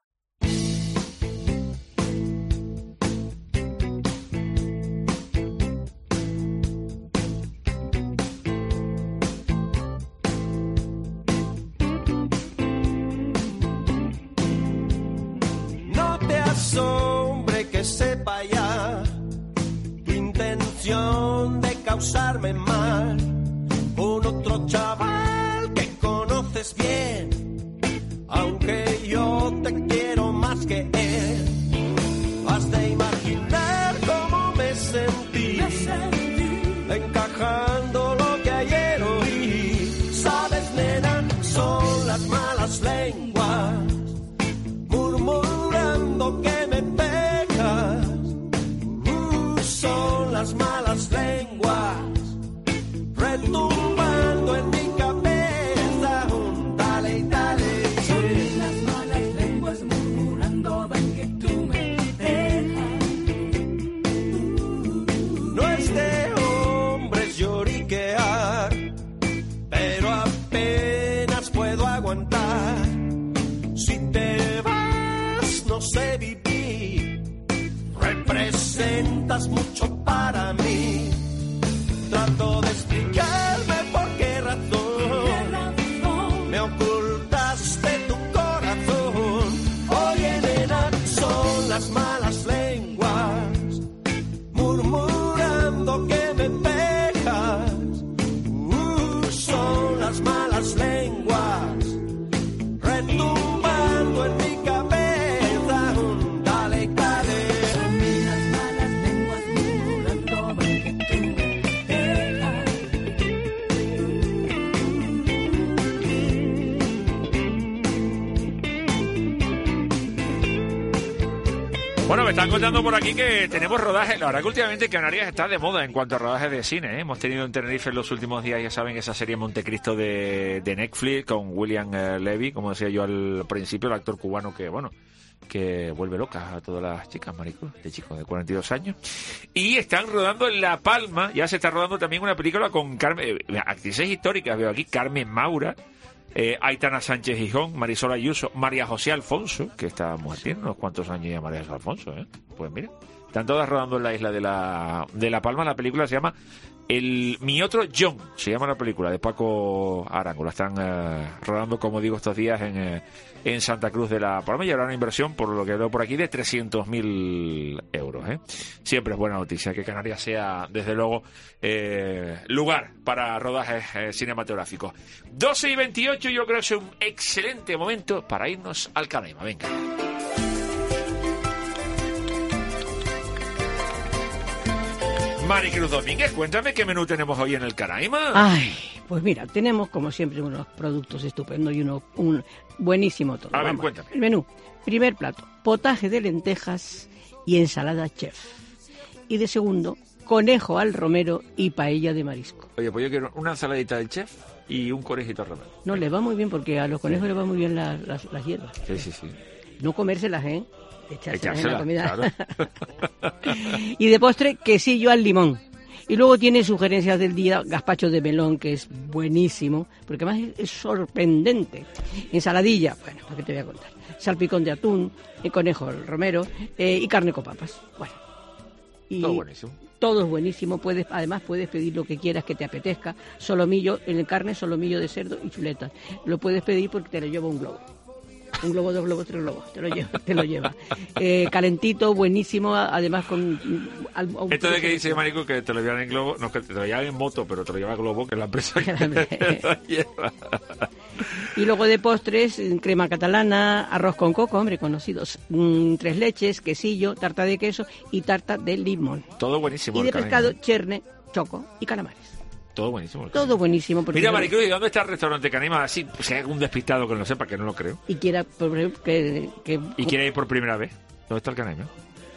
[SPEAKER 1] Hombre, que sepa ya tu intención de causarme mal con otro chaval que conoces bien, aunque yo te quiero más que él. Has de imaginar cómo me sentí, me sentí encajando lo que ayer oí. Sabes, nena, son las malas lenguas murmurando que me pegas, uh, son las malas lenguas retumbando en mi cabeza, un dale y dale. Son las malas lenguas murmurando de que tú me dejas. No es de hombres lloriquear, pero apenas puedo aguantar. Si te vas no sé vivir, representas mucho para mí. Trato de explicarme por qué razón me ocultaste tu corazón. Oye, nena, son las malas lenguas murmurando que me pegas, uh, son las malas lenguas retumbando en mi cabeza, un dale, dale. Son las malas lenguas murmurando de que tú me dejas.
[SPEAKER 10] Bueno, me están contando por aquí que tenemos rodaje. La verdad que últimamente Canarias está de moda en cuanto a rodajes de cine, ¿eh? Hemos tenido en Tenerife en los últimos días, ya saben, esa serie Montecristo de, de Netflix con William eh, Levy, como decía yo al principio, el actor cubano que, bueno, que vuelve locas a todas las chicas, Maricruz, de chico de cuarenta y dos años. Y están rodando en La Palma, ya se está rodando también una película con Carmen, eh, actrices históricas, veo aquí, Carmen Maura, Eh, Aitana Sánchez Gijón, Marisol Ayuso, María José Alfonso, que esta mujer tiene unos cuantos años ya, María José Alfonso, ¿eh? Pues mira, están todas rodando en la isla de la, de la Palma. La película se llama el Mi Otro John, se llama la película, de Paco Arango. La están eh, rodando, como digo, estos días en, eh, en Santa Cruz de la Palma, y habrá una inversión, por lo que veo por aquí, de trescientos mil euros. ¿eh? Siempre es buena noticia que Canarias sea, desde luego, eh, lugar para rodajes eh, cinematográficos. doce y veintiocho, yo creo que es un excelente momento para irnos al Canaima. Venga. Maricruz Domínguez, cuéntame qué menú tenemos hoy en el Canaima.
[SPEAKER 7] Ay, Pues mira, tenemos como siempre unos productos estupendos y uno un buenísimo todo.
[SPEAKER 10] A ver,
[SPEAKER 7] Vamos.
[SPEAKER 10] cuéntame.
[SPEAKER 7] El menú. Primer plato, potaje de lentejas y ensalada chef. Y de segundo, conejo al romero y paella de marisco.
[SPEAKER 10] Oye, pues yo quiero una ensaladita de chef y un conejito al romero.
[SPEAKER 7] No, le va muy bien porque a los conejos les va muy bien las, las, las hierbas.
[SPEAKER 10] Sí, sí, sí.
[SPEAKER 7] No comérselas, ¿eh? Echárselas en la comida.
[SPEAKER 10] Claro.
[SPEAKER 7] Y de postre, quesillo al limón. Y luego tiene sugerencias del día, gazpacho de melón, que es buenísimo, porque además es sorprendente. Ensaladilla, bueno, ¿para qué te voy a contar? Salpicón de atún, el conejo al romero eh, y carne con papas. Bueno. Y
[SPEAKER 10] todo buenísimo.
[SPEAKER 7] Todo es buenísimo. Puedes, además puedes pedir lo que quieras que te apetezca. Solomillo, en el carne, solomillo de cerdo y chuletas. Lo puedes pedir porque te lo lleva un globo. Un globo, dos globos, tres globos, te lo lleva, te lo lleva. Eh, calentito, buenísimo, además con... Al,
[SPEAKER 10] Esto de que dice Marico que te lo llevan en globo, no, que te lo llevan en moto, pero te lo lleva Globo, que es la empresa que te lo lleva.
[SPEAKER 7] Y luego de postres, crema catalana, arroz con coco, hombre, conocidos, mmm, tres leches, quesillo, tarta de queso y tarta de limón.
[SPEAKER 10] Todo buenísimo.
[SPEAKER 7] Y de pescado, cherne, choco y calamares.
[SPEAKER 10] Todo buenísimo.
[SPEAKER 7] Todo buenísimo.
[SPEAKER 10] Mira, Maricruz, ¿y dónde está el restaurante Canima? Así, pues, si hay algún despistado que no lo sepa, que no lo creo.
[SPEAKER 7] Y quiera, por ejemplo, que, que...
[SPEAKER 10] ¿Y quiere ir por primera vez? ¿Dónde está el Canima?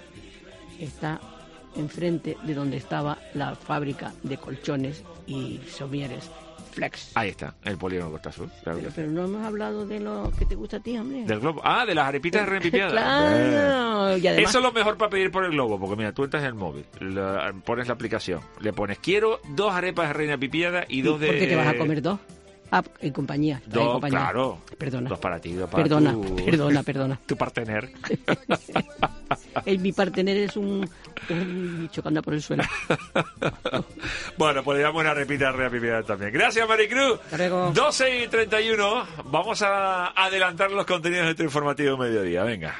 [SPEAKER 7] Está enfrente de donde estaba la fábrica de colchones y somieres Flex.
[SPEAKER 10] Ahí está, el polígono Costa Sur. Claro
[SPEAKER 7] pero,
[SPEAKER 10] que
[SPEAKER 7] pero no hemos hablado de lo que te gusta a ti, hombre.
[SPEAKER 10] Del globo. Ah, de las arepitas de repipiadas.
[SPEAKER 7] Claro. Y además...
[SPEAKER 10] Eso es lo mejor para pedir por el globo, porque mira, tú entras en el móvil, la, pones la aplicación, le pones quiero dos arepas de reina pipiada y dos de...
[SPEAKER 7] ¿Por qué te vas a comer dos? Ah, en compañía.
[SPEAKER 10] Dos,
[SPEAKER 7] en compañía.
[SPEAKER 10] claro.
[SPEAKER 7] Perdona.
[SPEAKER 10] Dos para ti, dos para
[SPEAKER 7] Perdona,
[SPEAKER 10] tu...
[SPEAKER 7] perdona, perdona.
[SPEAKER 10] Tu partener.
[SPEAKER 7] El mi partener es un, un bicho que anda por el suelo.
[SPEAKER 10] Bueno, pues le damos una repita de reina pipiada también. Gracias, Maricruz. doce y treinta y uno. Vamos a adelantar los contenidos de nuestro informativo mediodía. Venga.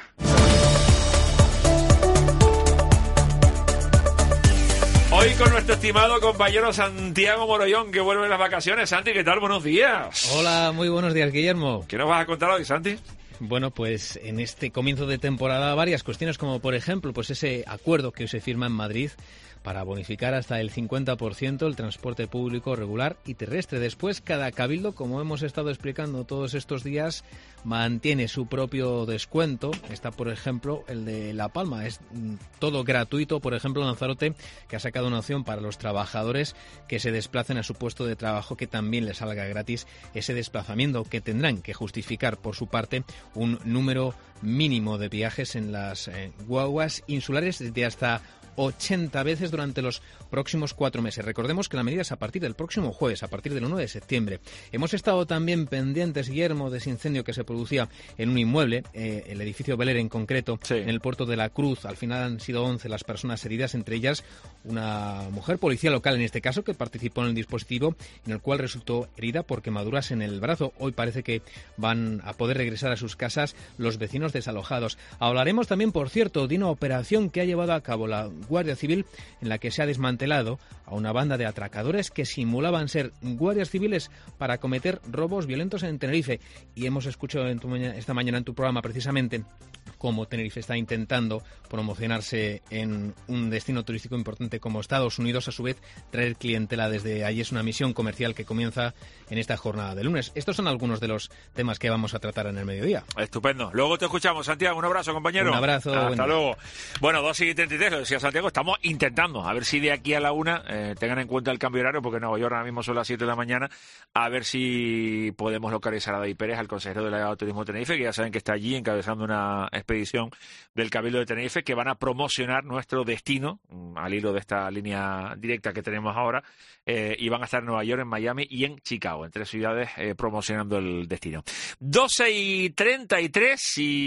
[SPEAKER 10] Hoy con nuestro estimado compañero Santiago Morollón, que vuelve de las vacaciones. Santi, ¿qué tal? Buenos días.
[SPEAKER 3] Hola, muy buenos días, Guillermo.
[SPEAKER 10] ¿Qué nos vas a contar hoy, Santi?
[SPEAKER 3] Bueno, pues en este comienzo de temporada varias cuestiones, como por ejemplo, pues ese acuerdo que hoy se firma en Madrid para bonificar hasta el cincuenta por ciento el transporte público regular y terrestre. Después, cada cabildo, como hemos estado explicando todos estos días, mantiene su propio descuento. Está, por ejemplo, el de La Palma. Es todo gratuito. Por ejemplo, Lanzarote, que ha sacado una opción para los trabajadores que se desplacen a su puesto de trabajo, que también les salga gratis ese desplazamiento, que tendrán que justificar, por su parte, un número mínimo de viajes en las eh, guaguas insulares de hasta ochenta veces durante los próximos cuatro meses. Recordemos que la medida es a partir del próximo jueves, a partir del uno de septiembre. Hemos estado también pendientes, Guillermo, de ese incendio que se producía en un inmueble, eh, el edificio Beler en concreto, sí, en el puerto de la Cruz. Al final han sido once las personas heridas, entre ellas una mujer policía local, en este caso, que participó en el dispositivo, en el cual resultó herida por quemaduras en el brazo. Hoy parece que van a poder regresar a sus casas los vecinos desalojados. Hablaremos también, por cierto, de una operación que ha llevado a cabo la Guardia Civil, en la que se ha desmantelado a una banda de atracadores que simulaban ser guardias civiles para cometer robos violentos en Tenerife. Y hemos escuchado en tu mañana, esta mañana en tu programa precisamente cómo Tenerife está intentando promocionarse en un destino turístico importante como Estados Unidos, a su vez traer clientela desde allí. Es una misión comercial que comienza en esta jornada de lunes. Estos son algunos de los temas que vamos a tratar en el mediodía.
[SPEAKER 10] Estupendo. Luego te escuchamos, Santiago. Un abrazo, compañero.
[SPEAKER 3] Un abrazo.
[SPEAKER 10] Hasta
[SPEAKER 3] bueno.
[SPEAKER 10] luego. Bueno, dos y treinta y tres, lo decía Santiago, estamos intentando, a ver si de aquí a la una, eh, tengan en cuenta el cambio horario, porque en Nueva York ahora mismo son las siete de la mañana, a ver si podemos localizar a David Pérez, al consejero delegado de Turismo de Tenerife, que ya saben que está allí encabezando una expedición del Cabildo de Tenerife, que van a promocionar nuestro destino, al hilo de esta línea directa que tenemos ahora, eh, y van a estar en Nueva York, en Miami y en Chicago, en tres ciudades, eh, promocionando el destino. doce y treinta y tres,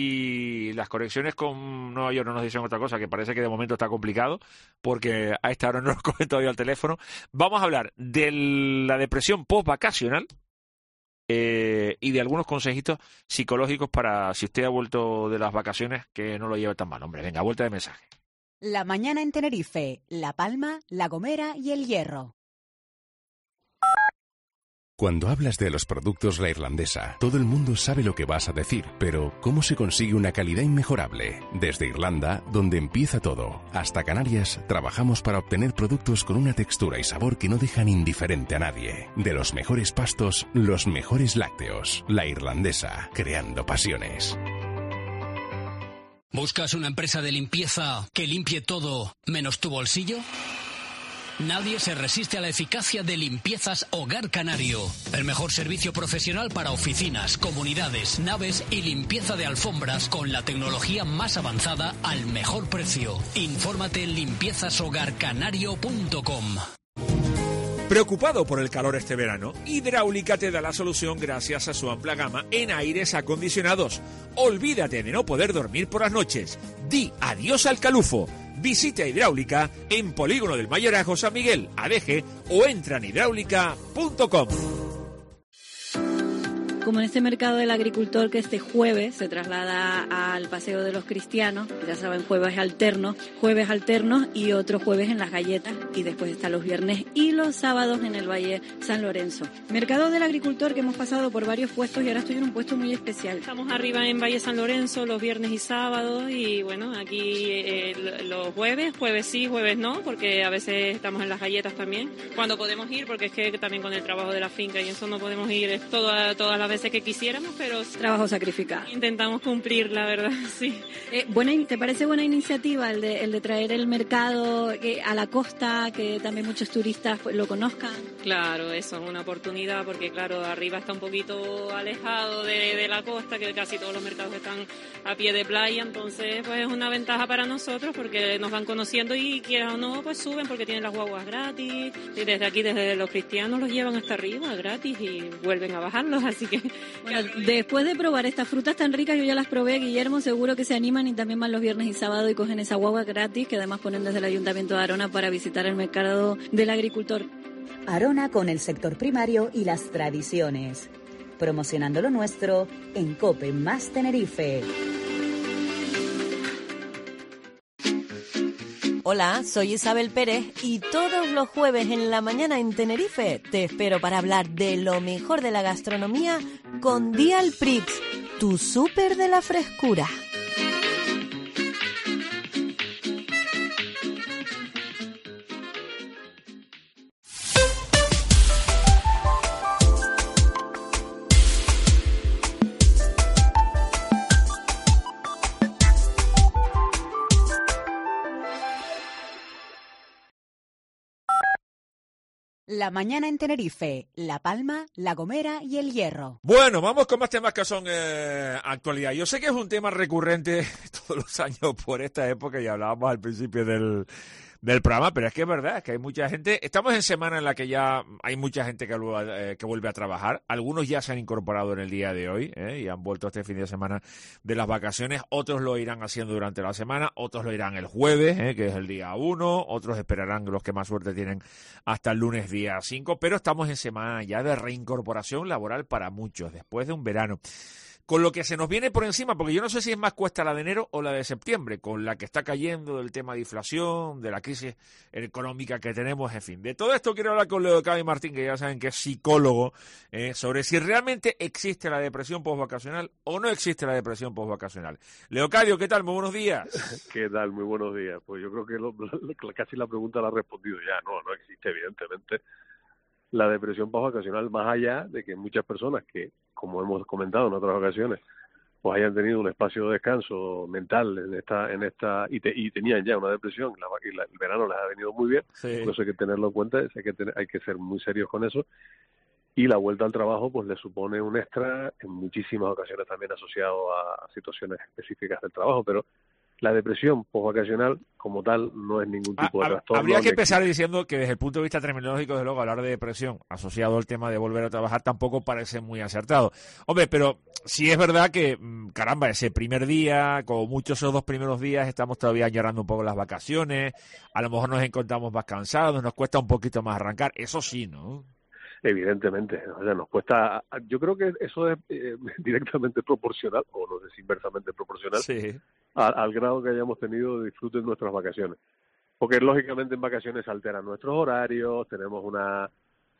[SPEAKER 10] y las conexiones con Nueva York no nos dicen otra cosa, que parece que de momento está complicado, porque a esta hora no nos cogen todavía el teléfono. Vamos a hablar de la depresión post-vacacional, Eh, y de algunos consejitos psicológicos para si usted ha vuelto de las vacaciones, que no lo lleve tan mal. Hombre, venga, vuelta de mensaje.
[SPEAKER 15] La mañana en Tenerife, La Palma, La Gomera y El Hierro.
[SPEAKER 22] Cuando hablas de los productos La Irlandesa, todo el mundo sabe lo que vas a decir, pero ¿cómo se consigue una calidad inmejorable? Desde Irlanda, donde empieza todo, hasta Canarias, trabajamos para obtener productos con una textura y sabor que no dejan indiferente a nadie. De los mejores pastos, los mejores lácteos. La Irlandesa, creando pasiones.
[SPEAKER 4] ¿Buscas una empresa de limpieza que limpie todo menos tu bolsillo? Nadie se resiste a la eficacia de Limpiezas Hogar Canario. El mejor servicio profesional para oficinas, comunidades, naves y limpieza de alfombras con la tecnología más avanzada al mejor precio. Infórmate en limpiezas hogar canario punto com.
[SPEAKER 10] ¿Preocupado por el calor este verano? Hidráulica te da la solución gracias a su amplia gama en aires acondicionados. Olvídate de no poder dormir por las noches. Di adiós al calufo. Visita Hidráulica en Polígono del Mayorazgo San Miguel, A D G, o entra en hidráulica punto com.
[SPEAKER 5] Como en este mercado del agricultor que este jueves se traslada al Paseo de los Cristianos, ya saben, jueves alternos, jueves alternos y otro jueves en Las Galletas, y después están los viernes y los sábados en el Valle San Lorenzo. Mercado del agricultor que hemos pasado por varios puestos y ahora estoy en un puesto muy especial.
[SPEAKER 6] Estamos arriba en Valle San Lorenzo los viernes y sábados, y bueno, aquí eh, los jueves, jueves sí, jueves no, porque a veces estamos en Las Galletas también, cuando podemos ir, porque es que también con el trabajo de la finca y eso no podemos ir toda, todas las veces que quisiéramos, pero
[SPEAKER 5] trabajo sacrificado.
[SPEAKER 6] Intentamos cumplir, la verdad, sí.
[SPEAKER 5] Eh, buena, ¿te parece buena iniciativa el de, el de traer el mercado eh, a la costa, que también muchos turistas pues, lo conozcan?
[SPEAKER 6] Claro, eso es una oportunidad, porque claro, arriba está un poquito alejado de, de la costa, que casi todos los mercados están a pie de playa, entonces pues es una ventaja para nosotros, porque nos van conociendo y quieran o no, pues suben porque tienen las guaguas gratis, y desde aquí, desde los cristianos, los llevan hasta arriba gratis y vuelven a bajarlos, así que...
[SPEAKER 5] Bueno, después de probar estas frutas tan ricas, yo ya las probé, Guillermo, seguro que se animan y también van los viernes y sábado y cogen esa guagua gratis que además ponen desde el Ayuntamiento de Arona para visitar el mercado del agricultor.
[SPEAKER 15] Arona con el sector primario y las tradiciones. Promocionando lo nuestro en COPE más Tenerife.
[SPEAKER 12] Hola, soy Isabel Pérez y todos los jueves en la mañana en Tenerife te espero para hablar de lo mejor de la gastronomía con Dial Prix, tu súper de la frescura.
[SPEAKER 15] La mañana en Tenerife, La Palma, La Gomera y El Hierro.
[SPEAKER 10] Bueno, vamos con más temas que son eh, actualidad. Yo sé que es un tema recurrente todos los años por esta época, y hablábamos al principio del, del programa, pero es que es verdad, es que hay mucha gente. Estamos en semana en la que ya hay mucha gente que, eh, que vuelve a trabajar. Algunos ya se han incorporado en el día de hoy eh, y han vuelto este fin de semana de las vacaciones. Otros lo irán haciendo durante la semana, otros lo irán el jueves, eh, que es el día uno. Otros esperarán, los que más suerte tienen, hasta el lunes día cinco. Pero estamos en semana ya de reincorporación laboral para muchos, después de un verano. Con lo que se nos viene por encima, porque yo no sé si es más cuesta la de enero o la de septiembre, con la que está cayendo del tema de inflación, de la crisis económica que tenemos, en fin. De todo esto quiero hablar con Leocadio Martín, que ya saben que es psicólogo, eh, sobre si realmente existe la depresión postvacacional o no existe la depresión postvacacional. Leocadio, ¿qué tal? Muy buenos días.
[SPEAKER 25] ¿Qué tal? Muy buenos días. Pues yo creo que lo, lo, casi la pregunta la ha respondido ya. No, no existe, evidentemente, la depresión postvacacional, más allá de que muchas personas que, como hemos comentado en otras ocasiones, pues hayan tenido un espacio de descanso mental en esta en esta y, te, y tenían ya una depresión, la, y la, el verano les ha venido muy bien, sí. Por eso hay que tenerlo en cuenta, hay que tener, hay que ser muy serios con eso, y la vuelta al trabajo pues le supone un extra, en muchísimas ocasiones también asociado a situaciones específicas del trabajo, pero la depresión postvacacional, como tal, no es ningún tipo de trastorno.
[SPEAKER 10] Habría que empezar diciendo que desde el punto de vista terminológico, desde luego, hablar de depresión asociado al tema de volver a trabajar tampoco parece muy acertado. Hombre, pero sí es verdad que, caramba, ese primer día, como muchos esos dos primeros días, estamos todavía añorando un poco las vacaciones, a lo mejor nos encontramos más cansados, nos cuesta un poquito más arrancar, eso sí, ¿no?
[SPEAKER 25] Evidentemente, o sea, nos cuesta, yo creo que eso es eh, directamente proporcional, o no sé si inversamente proporcional,
[SPEAKER 10] sí.
[SPEAKER 25] a, al grado que hayamos tenido de disfrute en nuestras vacaciones. Porque lógicamente en vacaciones se alteran nuestros horarios, tenemos una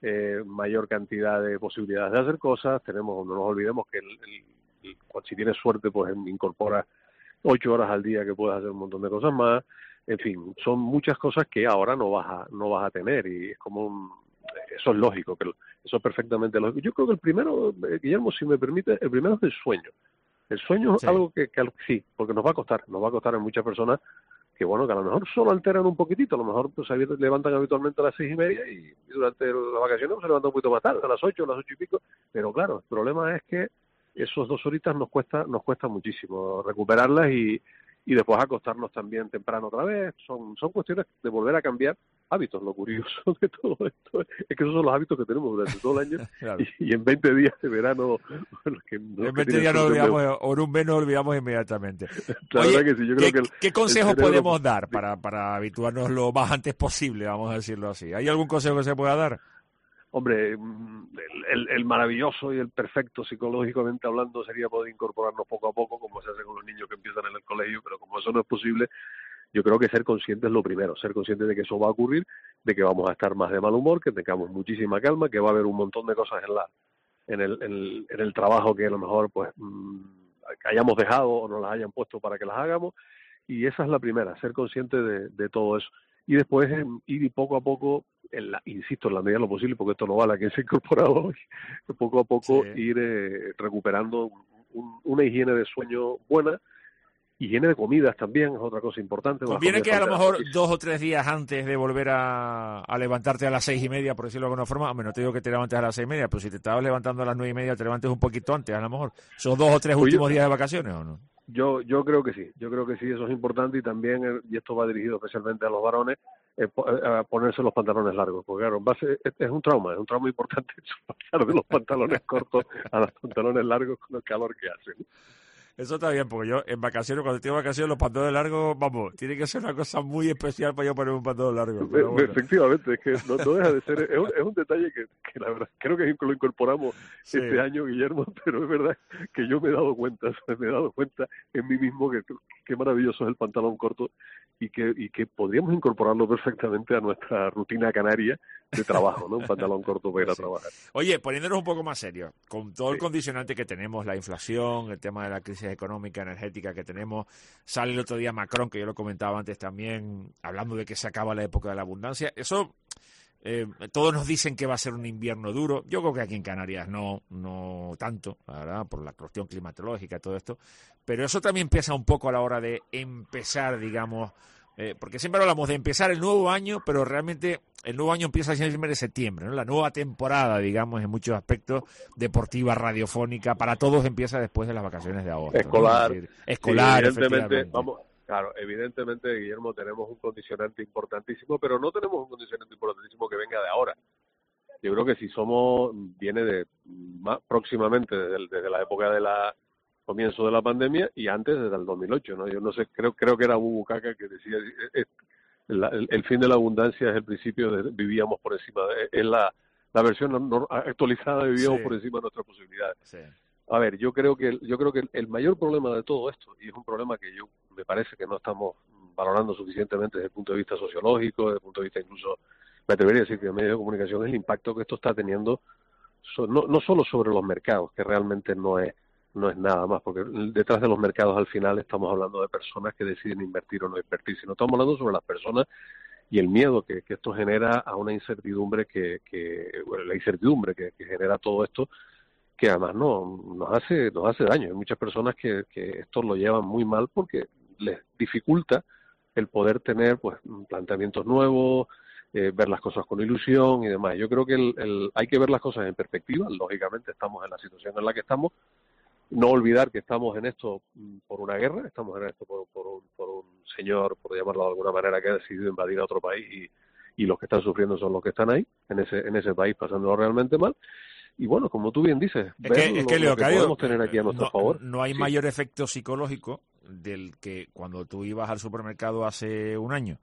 [SPEAKER 25] eh, mayor cantidad de posibilidades de hacer cosas. Tenemos, no nos olvidemos que el, el, el, si tienes suerte, pues incorpora ocho horas al día que puedes hacer un montón de cosas más. En fin, son muchas cosas que ahora no vas a, no vas a tener, y es como un, eso es lógico, pero eso es perfectamente lógico. Yo creo que el primero, eh, Guillermo, si me permite, el primero es el sueño. El sueño
[SPEAKER 10] Sí.
[SPEAKER 25] es algo que, que sí, porque nos va a costar, nos va a costar a muchas personas que, bueno, que a lo mejor solo alteran un poquitito, a lo mejor pues se levantan habitualmente a las seis y media y, y durante las vacaciones pues, se levantan un poquito más tarde, a las ocho, a las ocho y pico, pero claro, el problema es que esos dos horitas nos cuesta, nos cuesta muchísimo recuperarlas y, y después acostarnos también temprano otra vez. Son, son cuestiones de volver a cambiar hábitos. Lo curioso de todo esto es que esos son los hábitos que tenemos durante todo el año.
[SPEAKER 10] Claro.
[SPEAKER 25] y, y en veinte días de verano los que, los
[SPEAKER 10] En
[SPEAKER 25] que
[SPEAKER 10] veinte
[SPEAKER 25] tienen
[SPEAKER 10] días nos
[SPEAKER 25] suerte
[SPEAKER 10] olvidamos,
[SPEAKER 25] de-
[SPEAKER 10] o en un mes nos olvidamos inmediatamente.
[SPEAKER 25] La
[SPEAKER 10] Oye,
[SPEAKER 25] verdad que sí, yo creo
[SPEAKER 10] ¿qué,
[SPEAKER 25] que el-
[SPEAKER 10] qué
[SPEAKER 25] el
[SPEAKER 10] consejos
[SPEAKER 25] cerebro-
[SPEAKER 10] podemos dar para, para habituarnos lo más antes posible, vamos a decirlo así? ¿Hay algún consejo que se pueda dar?
[SPEAKER 25] Hombre, mm, el, el, el maravilloso y el perfecto psicológicamente hablando sería poder incorporarnos poco a poco, como se hace con los niños que empiezan en el colegio, pero como eso no es posible, yo creo que ser conscientes es lo primero, ser conscientes de que eso va a ocurrir, de que vamos a estar más de mal humor, que tengamos muchísima calma, que va a haber un montón de cosas en la en el, en el, en el trabajo que a lo mejor pues mm, hayamos dejado o nos las hayan puesto para que las hagamos, y esa es la primera, ser consciente de, de todo eso. Y después eh, ir poco a poco, en la, insisto, en la medida de lo posible, porque esto no vale a quien se ha incorporado hoy, poco a poco
[SPEAKER 10] Sí.
[SPEAKER 25] ir eh, recuperando un- una higiene de sueño buena, higiene de comidas también es otra cosa importante. unas
[SPEAKER 10] Conviene
[SPEAKER 25] comidas
[SPEAKER 10] que a lo mejor
[SPEAKER 25] alternativas.
[SPEAKER 10] dos o tres días antes de volver a, a levantarte a las seis y media, por decirlo de alguna forma, hombre, no te digo que te levantes a las seis y media, pero si te estabas levantando a las nueve y media, te levantes un poquito antes, a lo mejor. ¿Son dos o tres
[SPEAKER 25] Oye,
[SPEAKER 10] últimos días de vacaciones o no?
[SPEAKER 25] Yo yo creo que sí, yo creo que sí, eso es importante, y también, eh, y esto va dirigido especialmente a los varones, eh, po- eh, a ponerse los pantalones largos, porque claro, va a ser- es, es un trauma, es un trauma importante eso, pasar de los pantalones cortos a los pantalones largos con el calor que hace.
[SPEAKER 10] Eso está bien, porque yo en vacaciones, cuando estoy de vacaciones, los pantalones largos, vamos, tiene que ser una cosa muy especial para yo poner un pantalón largo. Pero bueno.
[SPEAKER 25] Efectivamente, es que no, no deja de ser, es un, es un detalle que, que la verdad, creo que lo incorporamos
[SPEAKER 10] Sí.
[SPEAKER 25] este año, Guillermo, pero es verdad que yo me he dado cuenta, me he dado cuenta en mí mismo que qué maravilloso es el pantalón corto, y que, y que podríamos incorporarlo perfectamente a nuestra rutina canaria de trabajo, ¿no? Un pantalón corto para ir a trabajar.
[SPEAKER 10] Oye, poniéndonos un poco más serios, con todo el condicionante que tenemos, la inflación, el tema de la crisis económica, energética que tenemos, sale el otro día Macron, que yo lo comentaba antes también, hablando de que se acaba la época de la abundancia. Eso, eh, todos nos dicen que va a ser un invierno duro. Yo creo que aquí en Canarias no, no tanto, la verdad, por la cuestión climatológica y todo esto. Pero eso también pesa un poco a la hora de empezar, digamos, eh, porque siempre hablamos de empezar el nuevo año, pero realmente el nuevo año empieza siempre en septiembre, ¿no? La nueva temporada, digamos, en muchos aspectos, deportiva, radiofónica, para todos empieza después de las vacaciones de agosto, ¿no?
[SPEAKER 25] Escolar.
[SPEAKER 10] Es decir, escolar,
[SPEAKER 25] Sí, evidentemente,
[SPEAKER 10] efectivamente.
[SPEAKER 25] vamos, claro, evidentemente, Guillermo, tenemos un condicionante importantísimo, pero no tenemos un condicionante importantísimo que venga de ahora. Yo creo que si somos, viene de más próximamente, desde, el- desde la época de la comienzo de la pandemia, y antes desde el dos mil ocho, ¿no? Yo no sé, creo creo que era Hugo Caca que decía, eh, eh, la- el, el fin de la abundancia es el principio de vivíamos por encima, de, es la, la versión no- no- actualizada de vivíamos
[SPEAKER 10] Sí.
[SPEAKER 25] por encima de nuestras posibilidades.
[SPEAKER 10] Sí.
[SPEAKER 25] A ver, yo creo que yo creo que el, el mayor problema de todo esto, y es un problema que yo me parece que no estamos valorando suficientemente desde el punto de vista sociológico, desde el punto de vista incluso, me atrevería a decir que de medios de comunicación, es el impacto que esto está teniendo, so- no, no solo sobre los mercados, que realmente no es no es nada más, porque detrás de los mercados al final estamos hablando de personas que deciden invertir o no invertir, sino estamos hablando sobre las personas y el miedo que, que esto genera a una incertidumbre que, que bueno, la incertidumbre que, que genera todo esto, que además no nos hace nos hace daño. Hay muchas personas que, que esto lo llevan muy mal porque les dificulta el poder tener pues planteamientos nuevos, eh, ver las cosas con ilusión y demás. Yo creo que el, el, hay que ver las cosas en perspectiva. Lógicamente estamos en la situación en la que estamos. No olvidar que estamos en esto mm, por una guerra, estamos en esto por, por, un, por un señor, por llamarlo de alguna manera, que ha decidido invadir a otro país, y, y los que están sufriendo son los que están ahí, en ese en ese país, pasándolo realmente mal. Y bueno, como tú bien dices,
[SPEAKER 10] Es
[SPEAKER 25] ver
[SPEAKER 10] que,
[SPEAKER 25] lo,
[SPEAKER 10] es que,
[SPEAKER 25] lo
[SPEAKER 10] Leo,
[SPEAKER 25] que
[SPEAKER 10] Cayo,
[SPEAKER 25] podemos tener aquí a nuestro
[SPEAKER 10] no,
[SPEAKER 25] favor.
[SPEAKER 10] no hay
[SPEAKER 25] Sí.
[SPEAKER 10] mayor efecto psicológico del que cuando tú ibas al supermercado hace un año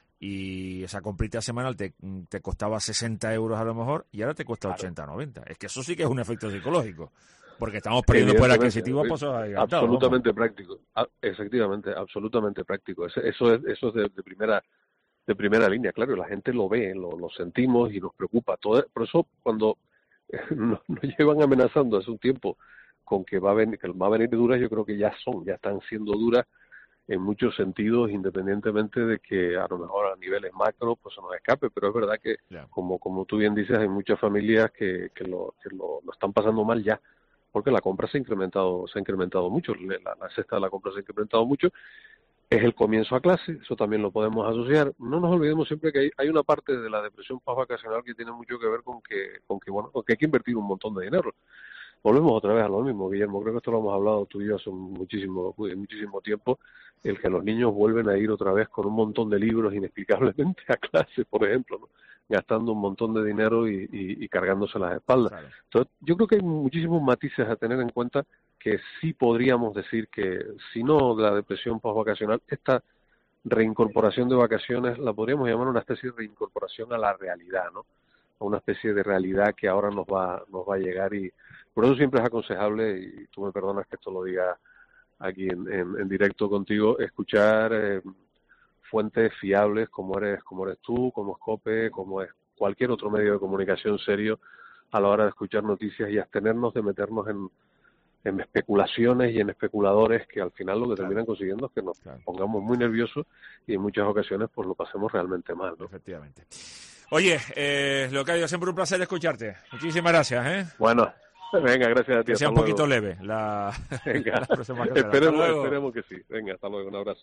[SPEAKER 10] y esa comprita semanal te, te costaba sesenta euros a lo mejor, y ahora te cuesta ochenta, noventa. Es que eso sí que es un efecto psicológico, porque estamos perdiendo poder adquisitivo a pasos agigantados,
[SPEAKER 25] Absolutamente práctico. Ah, efectivamente, absolutamente práctico. Eso, eso es, eso es de, de primera de primera línea, claro, la gente lo ve, lo, lo sentimos y nos preocupa. Todo, por eso cuando nos, nos llevan amenazando hace un tiempo con que va a venir, que va a venir duras, yo creo que ya son, ya están siendo duras en muchos sentidos, independientemente de que a lo mejor a niveles macro pues se nos escape, pero es verdad que yeah. como como tú bien dices, hay muchas familias que, que, lo, que lo, lo están pasando mal ya, porque la compra se ha incrementado, se ha incrementado mucho, la, la cesta de la compra se ha incrementado mucho. Es el comienzo a clase, eso también lo podemos asociar. No nos olvidemos siempre que hay, hay una parte de la depresión postvacacional que tiene mucho que ver con que, con que bueno, con que hay que invertir un montón de dinero. Volvemos otra vez a lo mismo, Guillermo, creo que esto lo hemos hablado tú y yo hace muchísimo, muchísimo tiempo, el que los niños vuelven a ir otra vez con un montón de libros inexplicablemente a clase, por ejemplo, ¿no? Gastando un montón de dinero y, y, y cargándose las espaldas. Claro. Entonces, yo creo que hay muchísimos matices a tener en cuenta que sí podríamos decir que, si no de la depresión postvacacional, esta reincorporación de vacaciones la podríamos llamar una especie de reincorporación a la realidad, ¿no? A una especie de realidad que ahora nos va, nos va a llegar y por eso siempre es aconsejable, y tú me perdonas que esto lo diga aquí en, en, en directo contigo, escuchar eh, fuentes fiables como eres, como eres tú, como es COPE, como es cualquier otro medio de comunicación serio a la hora de escuchar noticias y abstenernos de meternos en, en especulaciones y en especuladores que al final lo que claro. terminan consiguiendo es que nos claro. pongamos muy nerviosos y en muchas ocasiones pues lo pasemos realmente mal, ¿no?
[SPEAKER 10] Efectivamente. Oye, eh, Leocadio, siempre un placer escucharte. Muchísimas gracias, ¿eh?
[SPEAKER 25] Bueno. Venga, gracias a ti.
[SPEAKER 10] Que sea un
[SPEAKER 25] luego.
[SPEAKER 10] poquito leve la,
[SPEAKER 25] Venga.
[SPEAKER 10] la próxima
[SPEAKER 25] esperemos, esperemos que sí. Venga, hasta luego, un abrazo.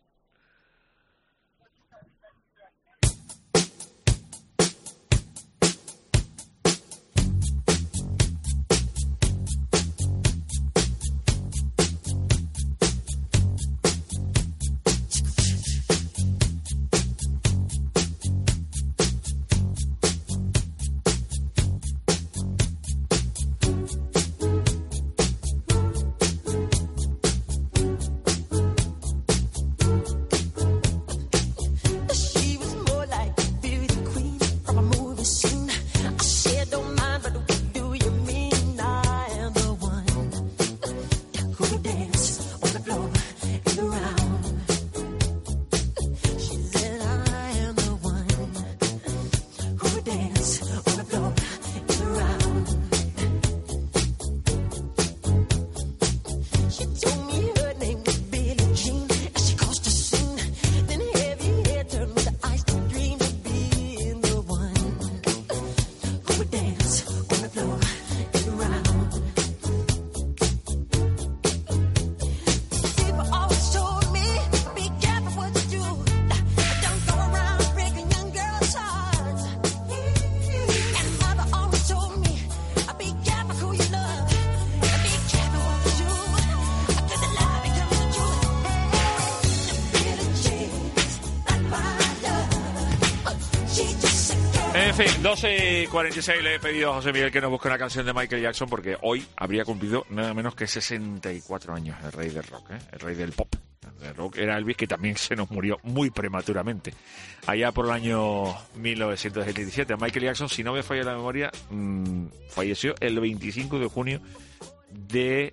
[SPEAKER 10] En fin, doce y cuarenta y seis le he pedido a José Miguel que nos busque una canción de Michael Jackson porque hoy habría cumplido nada menos que sesenta y cuatro años el rey del rock, ¿eh? El rey del pop. El rock era Elvis, que también se nos murió muy prematuramente. Allá por el año mil novecientos setenta y siete. Michael Jackson, si no me falla la memoria, mmm, falleció el veinticinco de junio de...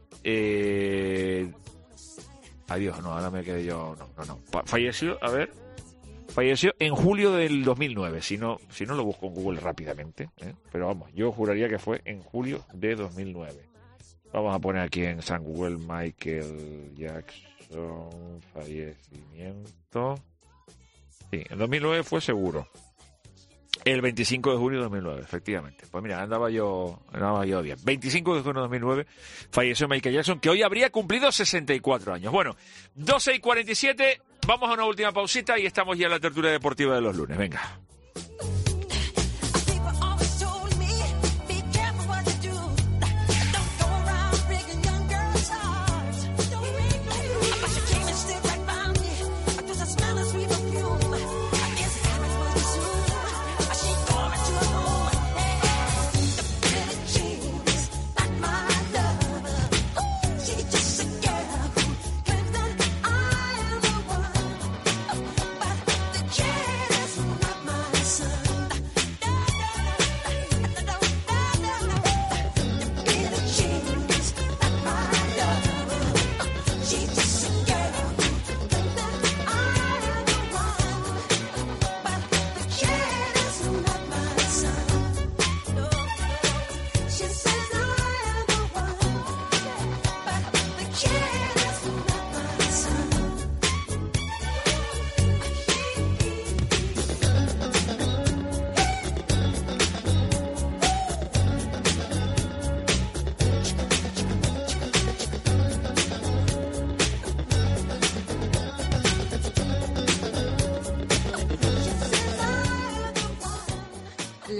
[SPEAKER 10] Eh... Adiós, no, ahora me quedé yo... No, no, no. Falleció, a ver... Falleció en julio del dos mil nueve, si no, si no lo busco en Google rápidamente, ¿eh? Pero vamos, yo juraría que fue en julio de dos mil nueve. Vamos a poner aquí en San Google Michael Jackson fallecimiento. Sí, en dos mil nueve fue seguro. El veinticinco de junio de dos mil nueve, efectivamente. Pues mira, andaba yo, andaba yo bien. veinticinco de junio de dos mil nueve falleció Michael Jackson, que hoy habría cumplido sesenta y cuatro años. Bueno, doce y cuarenta y siete... Vamos a una última pausita y estamos ya en la tertulia deportiva de los lunes. Venga.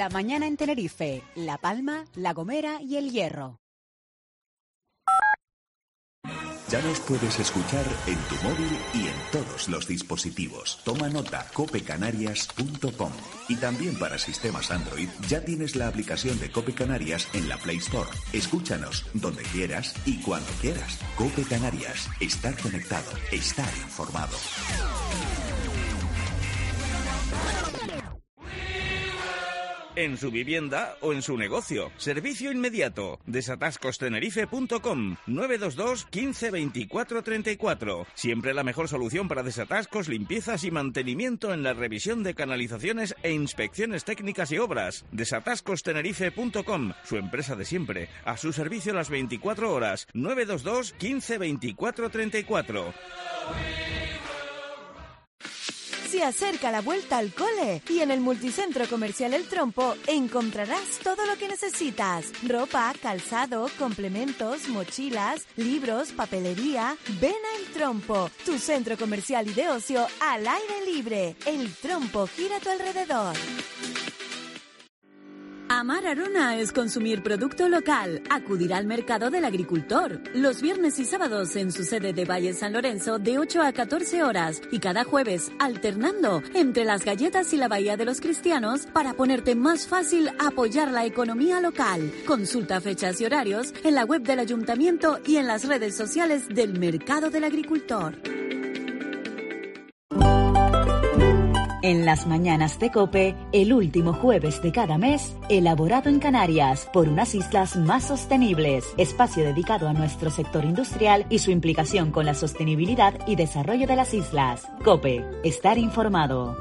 [SPEAKER 15] La mañana en Tenerife, La Palma, La Gomera y El Hierro.
[SPEAKER 11] Ya nos puedes escuchar en tu móvil y en todos los dispositivos. Toma nota, cope canarias punto com. Y también para sistemas Android ya tienes la aplicación de Cope Canarias en la Play Store. Escúchanos donde quieras y cuando quieras. Cope Canarias. Estar conectado. Estar informado.
[SPEAKER 13] En su vivienda o en su negocio. Servicio inmediato. desatascos tenerife punto com. nueve dos dos, quince, veinticuatro, treinta y cuatro. Siempre la mejor solución para desatascos, limpiezas y mantenimiento en la revisión de canalizaciones e inspecciones técnicas y obras. desatascos tenerife punto com. Su empresa de siempre. A su servicio las veinticuatro horas. nueve dos dos, quince, veinticuatro, treinta y cuatro.
[SPEAKER 12] Se acerca la vuelta al cole y en el multicentro comercial El Trompo encontrarás todo lo que necesitas. Ropa, calzado, complementos, mochilas, libros, papelería. Ven a El Trompo, tu centro comercial y de ocio al aire libre. El Trompo gira a tu alrededor. Amar Arona es consumir producto local. Acudir al mercado del agricultor. Los viernes y sábados en su sede de Valle San Lorenzo de ocho a catorce horas. Y cada jueves alternando entre las galletas y la Bahía de los Cristianos para ponerte más fácil apoyar la economía local. Consulta fechas y horarios en la web del ayuntamiento y en las redes sociales del mercado del agricultor.
[SPEAKER 15] En las mañanas de COPE, el último jueves de cada mes, elaborado en Canarias por unas islas más sostenibles, espacio dedicado a nuestro sector industrial y su implicación con la sostenibilidad y desarrollo de las islas. COPE, estar informado.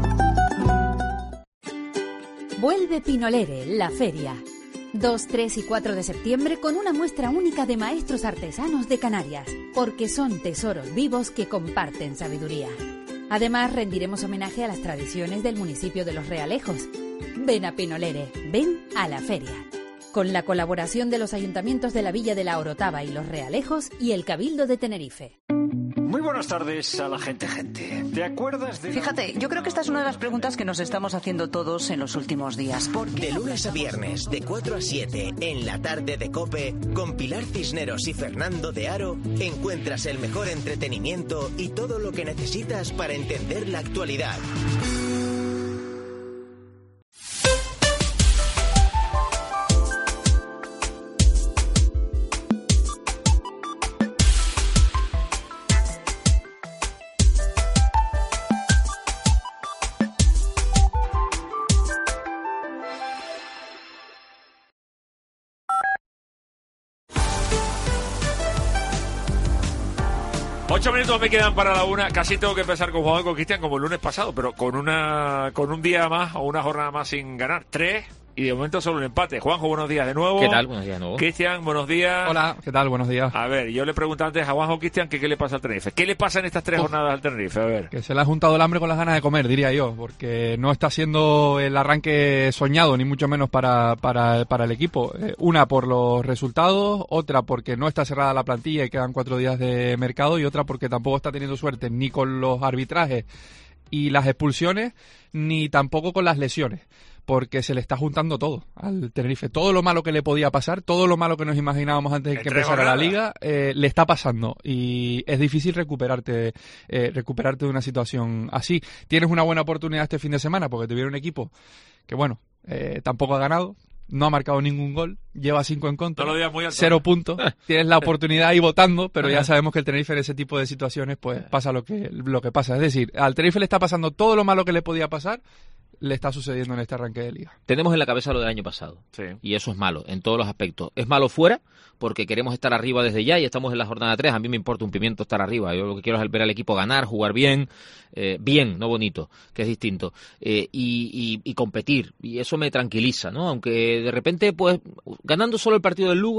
[SPEAKER 21] Vuelve Pinolere, la feria. dos, tres y cuatro de septiembre con una muestra única de maestros artesanos de Canarias, porque son tesoros vivos que comparten sabiduría. Además, rendiremos homenaje a las tradiciones del municipio de Los Realejos. Ven a Pinolere, ven a la feria. Con la colaboración de los ayuntamientos de la Villa de la Orotava y Los Realejos y el Cabildo de Tenerife.
[SPEAKER 14] Muy buenas tardes a la gente, gente. ¿Te acuerdas de...?
[SPEAKER 16] Fíjate, yo creo que esta es una de las preguntas que nos estamos haciendo todos en los últimos días.
[SPEAKER 9] De lunes a viernes, de cuatro a siete, en la tarde de COPE, con Pilar Cisneros y Fernando de Aro, encuentras el mejor entretenimiento y todo lo que necesitas para entender la actualidad.
[SPEAKER 10] Ocho minutos me quedan para la una. Casi tengo que empezar con Juan y con Cristian como el lunes pasado, pero con una con un día más o una jornada más sin ganar. Tres y de momento solo un empate. Juanjo, buenos días de nuevo.
[SPEAKER 3] ¿Qué tal? Buenos días de nuevo.
[SPEAKER 10] Cristian, buenos días.
[SPEAKER 17] Hola, ¿qué tal? Buenos días.
[SPEAKER 10] A ver, yo le pregunté antes a Juanjo Cristian que qué le pasa al Tenerife. ¿Qué le pasa en estas tres Uf, jornadas al Tenerife? A ver.
[SPEAKER 17] Que se le ha juntado el hambre con las ganas de comer, diría yo, porque no está siendo el arranque soñado, ni mucho menos para, para, para el equipo. Eh, una por los resultados, otra porque no está cerrada la plantilla y quedan cuatro días de mercado, y otra porque tampoco está teniendo suerte ni con los arbitrajes y las expulsiones, ni tampoco con las lesiones, porque se le está juntando todo al Tenerife. Todo lo malo que le podía pasar, todo lo malo que nos imaginábamos antes de que empezara la liga, eh, le está pasando, y es difícil recuperarte eh, recuperarte de una situación así. Tienes una buena oportunidad este fin de semana porque te viene un equipo que, bueno, eh, tampoco ha ganado, no ha marcado ningún gol, lleva cinco en contra,
[SPEAKER 10] no lo digas muy alto.
[SPEAKER 17] Cero puntos. Tienes la oportunidad ahí votando, pero ya sabemos que el Tenerife en ese tipo de situaciones pues pasa lo que, lo que pasa. Es decir, al Tenerife le está pasando todo lo malo que le podía pasar, le está sucediendo en este arranque de liga.
[SPEAKER 3] Tenemos en la cabeza lo del año pasado, sí, y eso es malo en todos los aspectos. Es malo fuera porque queremos estar arriba desde ya y estamos en la jornada tres. A mí me importa un pimiento estar arriba. Yo lo que quiero es ver al equipo ganar, jugar bien, eh, bien, no bonito, que es distinto, eh, y, y, y competir, y eso me tranquiliza, ¿no? Aunque de repente, pues, ganando solo el partido del Lugo,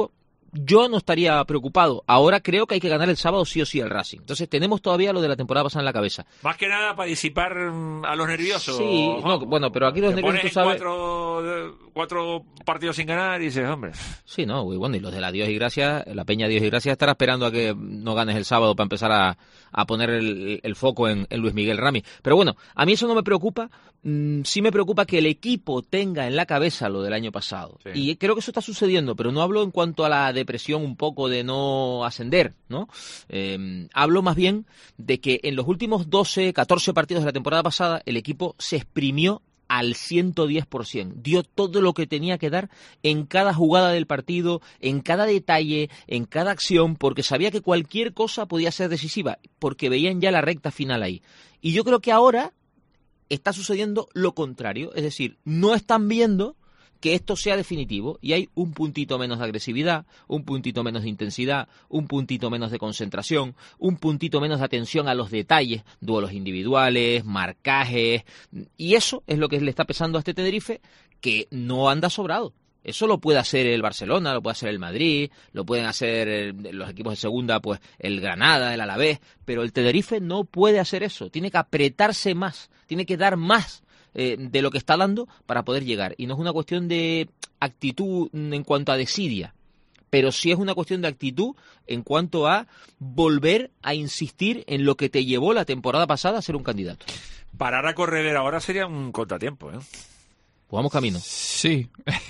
[SPEAKER 2] yo no estaría preocupado. Ahora creo que hay que ganar el sábado sí o sí al Racing. Entonces tenemos todavía lo de la temporada pasada en la cabeza.
[SPEAKER 10] Más que nada para disipar a los nerviosos.
[SPEAKER 2] Sí, no, bueno, pero aquí los
[SPEAKER 10] Te
[SPEAKER 2] nerviosos, tú sabes...
[SPEAKER 10] Cuatro, cuatro partidos sin ganar y dices, hombre...
[SPEAKER 2] Sí, no, muy bueno, y los de la Dios y Gracias, la Peña Dios y Gracias estará esperando a que no ganes el sábado para empezar a, a poner el, el foco en, en Luis Miguel Rami. Pero bueno, a mí eso no me preocupa. Mm, sí me preocupa que el equipo tenga en la cabeza lo del año pasado. Sí. Y creo que eso está sucediendo, pero no hablo en cuanto a la depresión un poco de no ascender, ¿no? Eh, hablo más bien de que en los últimos doce, catorce partidos de la temporada pasada el equipo se exprimió al ciento diez por ciento. Dio todo lo que tenía que dar en cada jugada del partido, en cada detalle, en cada acción, porque sabía que cualquier cosa podía ser decisiva, porque veían ya la recta final ahí. Y yo creo que ahora está sucediendo lo contrario, es decir, no están viendo que esto sea definitivo y hay un puntito menos de agresividad, un puntito menos de intensidad, un puntito menos de concentración, un puntito menos de atención a los detalles, duelos individuales, marcajes, y eso es lo que le está pesando a este Tenerife, que no anda sobrado. Eso lo puede hacer el Barcelona, lo puede hacer el Madrid, lo pueden hacer los equipos de segunda, pues el Granada, el Alavés, pero el Tenerife no puede hacer eso, tiene que apretarse más, tiene que dar más Eh, de lo que está dando para poder llegar. Y no es una cuestión de actitud en cuanto a desidia, pero sí es una cuestión de actitud en cuanto a volver a insistir en lo que te llevó la temporada pasada a ser un candidato.
[SPEAKER 10] Parar a correr ahora sería un contratiempo, ¿eh?
[SPEAKER 2] Jugamos camino.
[SPEAKER 17] Sí,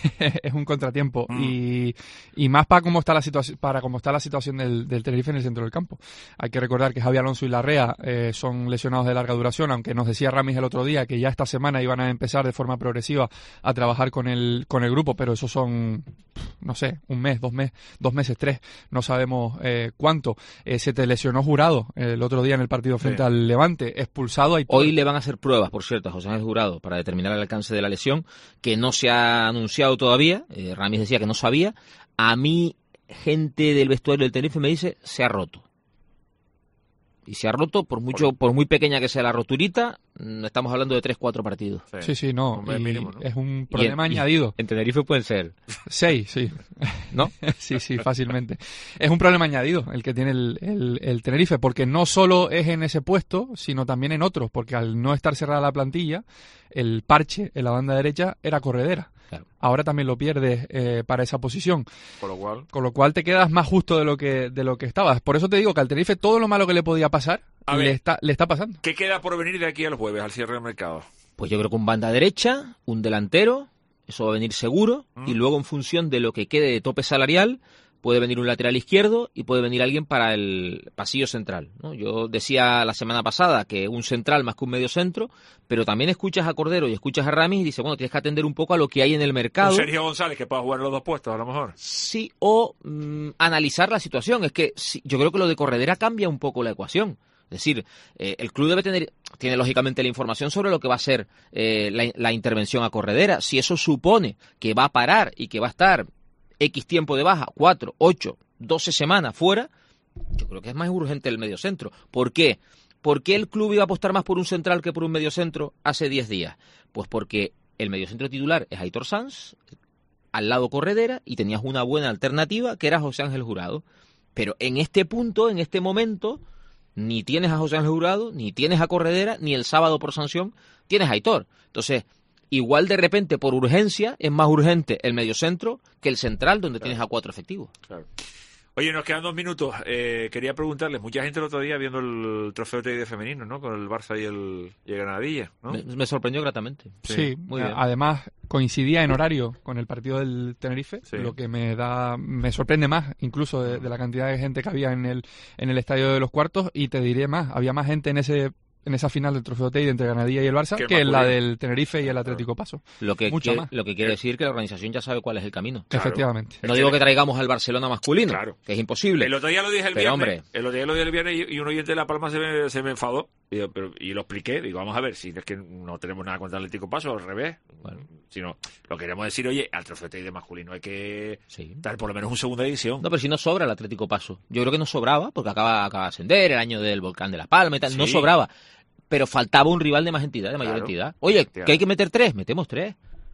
[SPEAKER 17] es un contratiempo. Mm. Y, y más para cómo está la situación, para cómo está la situación del, del Tenerife en el centro del campo. Hay que recordar que Javi Alonso y Larrea eh, son lesionados de larga duración, aunque nos decía Ramis el otro día que ya esta semana iban a empezar de forma progresiva a trabajar con el, con el grupo, pero eso son, no sé, un mes, dos meses, dos meses, tres, no sabemos eh, cuánto. Eh, se te lesionó Jurado el otro día en el partido frente sí. al Levante, expulsado. Hay
[SPEAKER 2] Hoy le van a hacer pruebas, por cierto, a José Ángel Jurado para determinar el alcance de la lesión, que no se ha anunciado todavía. eh, Ramis decía que no sabía. A mí, gente del vestuario del Tenerife me dice, se ha roto. Y se ha roto, por mucho, por muy pequeña que sea la roturita, estamos hablando de tres, cuatro partidos.
[SPEAKER 17] Sí, sí, sí no, un mínimo, ¿no? Es un problema en, añadido.
[SPEAKER 2] En Tenerife pueden ser
[SPEAKER 17] seis, sí.
[SPEAKER 2] ¿No?
[SPEAKER 17] Sí, sí, fácilmente. Es un problema añadido el que tiene el, el, el Tenerife, porque no solo es en ese puesto, sino también en otros, porque al no estar cerrada la plantilla, el parche en la banda derecha era Corredera. Claro. Ahora también lo pierdes eh, para esa posición.
[SPEAKER 10] Con lo cual...
[SPEAKER 17] Con lo cual te quedas más justo de lo que de lo que estabas. Por eso te digo que al Tenerife todo lo malo que le podía pasar
[SPEAKER 10] a
[SPEAKER 17] le,
[SPEAKER 10] ver,
[SPEAKER 17] está, le está pasando.
[SPEAKER 10] ¿Qué queda por venir de aquí al jueves, al cierre del mercado?
[SPEAKER 2] Pues yo creo que un banda derecha, un delantero, eso va a venir seguro, ¿Mm? Y luego en función de lo que quede de tope salarial, puede venir un lateral izquierdo y puede venir alguien para el pasillo central, ¿no? Yo decía la semana pasada que un central más que un medio centro, pero también escuchas a Cordero y escuchas a Ramis y dices, bueno, tienes que atender un poco a lo que hay en el mercado.
[SPEAKER 10] Un Sergio González que pueda jugar en los dos puestos, a lo mejor.
[SPEAKER 2] Sí, o mmm, analizar la situación. Es que sí, yo creo que lo de Corredera cambia un poco la ecuación. Es decir, eh, el club debe tener, tiene lógicamente la información sobre lo que va a ser eh, la, la intervención a Corredera. Si eso supone que va a parar y que va a estar X tiempo de baja, cuatro, ocho, doce semanas fuera, yo creo que es más urgente el mediocentro. ¿Por qué? ¿Por qué el club iba a apostar más por un central que por un mediocentro hace diez días? Pues porque el mediocentro titular es Aitor Sanz, al lado Corredera, y tenías una buena alternativa que era José Ángel Jurado. Pero en este punto, en este momento, ni tienes a José Ángel Jurado, ni tienes a Corredera, ni el sábado por sanción tienes a Aitor. Entonces, igual de repente, por urgencia, es más urgente el mediocentro que el central, donde claro. tienes a cuatro efectivos.
[SPEAKER 10] Claro. Oye, nos quedan dos minutos. Eh, quería preguntarles, mucha gente el otro día viendo el trofeo T I D femenino, ¿no? Con el Barça y el, y el Granadilla, ¿no?
[SPEAKER 2] Me, me sorprendió gratamente.
[SPEAKER 17] Sí, sí, muy bien. Además coincidía en horario con el partido del Tenerife, sí. Lo que me da, me sorprende más, incluso de, de la cantidad de gente que había en el, en el estadio de los cuartos, y te diré más, había más gente en ese en esa final del Trofeo Teide entre Granadilla y el Barça que en la del Tenerife y el Atlético Paso.
[SPEAKER 2] Lo que,
[SPEAKER 17] Mucho
[SPEAKER 2] quiere,
[SPEAKER 17] más.
[SPEAKER 2] lo que quiere decir que la organización ya sabe cuál es el camino.
[SPEAKER 17] Claro. Efectivamente.
[SPEAKER 2] No digo que traigamos al Barcelona masculino, claro. que es imposible.
[SPEAKER 10] El otro día lo dije el
[SPEAKER 2] pero,
[SPEAKER 10] viernes,
[SPEAKER 2] hombre,
[SPEAKER 10] el otro día lo dije el viernes y, y un oyente de La Palma se me, se me enfadó y, pero, y lo expliqué. Digo, vamos a ver, si es que no tenemos nada contra el Atlético Paso, al revés. Bueno. Sino, lo queremos decir, oye, al Trofeo Teide masculino hay que sí. dar por lo menos una segunda edición.
[SPEAKER 2] No, pero si no sobra el Atlético Paso. Yo creo que no sobraba, porque acaba, acaba de ascender, el año del Volcán de La Palma y tal, sí. no sobraba. Pero faltaba un rival de más entidad, de mayor claro, entidad. Oye, ¿que hay que meter tres? Metemos tres.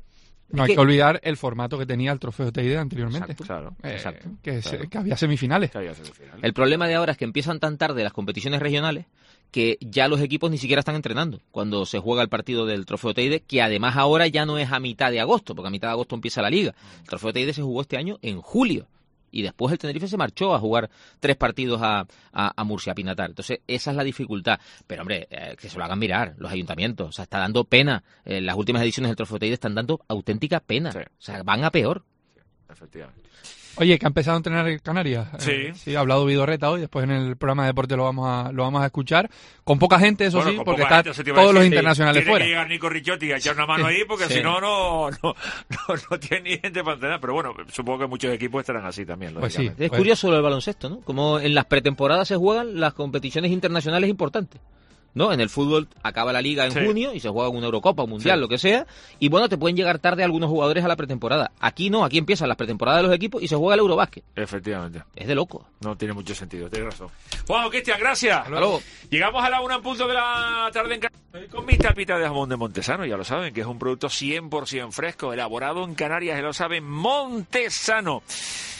[SPEAKER 17] No hay que olvidar el formato que tenía el Trofeo Teide anteriormente.
[SPEAKER 2] Exacto, claro,
[SPEAKER 17] eh,
[SPEAKER 2] exacto,
[SPEAKER 17] que,
[SPEAKER 2] claro.
[SPEAKER 17] Se, que había semifinales.
[SPEAKER 10] Que había semifinales.
[SPEAKER 2] El problema de ahora es que empiezan tan tarde las competiciones regionales que ya los equipos ni siquiera están entrenando cuando se juega el partido del Trofeo Teide, que además ahora ya no es a mitad de agosto, porque a mitad de agosto empieza la liga. El Trofeo Teide se jugó este año en julio. Y después el Tenerife se marchó a jugar tres partidos a, a, a Murcia, a Pinatar. Entonces, esa es la dificultad. Pero, hombre, eh, que se lo hagan mirar los ayuntamientos. O sea, está dando pena. Eh, las últimas ediciones del Trofeo Teide están dando auténtica pena. Sí. O sea, van a peor.
[SPEAKER 10] Sí, efectivamente.
[SPEAKER 17] Oye, que ha empezado a entrenar en Canarias.
[SPEAKER 10] Sí.
[SPEAKER 17] Eh, sí, ha hablado Vidorreta hoy, después en el programa de deporte lo vamos a lo vamos a escuchar. Con poca gente, eso
[SPEAKER 10] bueno,
[SPEAKER 17] sí, porque están todos
[SPEAKER 10] decir,
[SPEAKER 17] los internacionales
[SPEAKER 10] tiene
[SPEAKER 17] fuera.
[SPEAKER 10] Tiene que llegar Nico Ricciotti a echar una mano ahí, porque
[SPEAKER 17] sí.
[SPEAKER 10] si no, no, no, no, no tiene ni gente para entrenar. Pero bueno, supongo que muchos equipos estarán así también.
[SPEAKER 2] Pues sí. Es pues... curioso lo del baloncesto, ¿no? Como en las pretemporadas se juegan las competiciones internacionales importantes. ¿No? En el fútbol acaba la liga en sí. junio y se juega una Eurocopa, un Mundial, sí. lo que sea, y bueno, te pueden llegar tarde algunos jugadores a la pretemporada. Aquí no, aquí empiezan las pretemporadas de los equipos y se juega el Eurobásquet.
[SPEAKER 10] Efectivamente.
[SPEAKER 2] Es de loco.
[SPEAKER 10] No tiene mucho sentido, tienes razón. Juan, Cristian, gracias.
[SPEAKER 2] Hasta luego.
[SPEAKER 10] Llegamos a la una en punto de la tarde en Canarias con mi tapita de jamón de Montesano, ya lo saben, que es un producto cien por ciento fresco, elaborado en Canarias, ya lo saben, Montesano.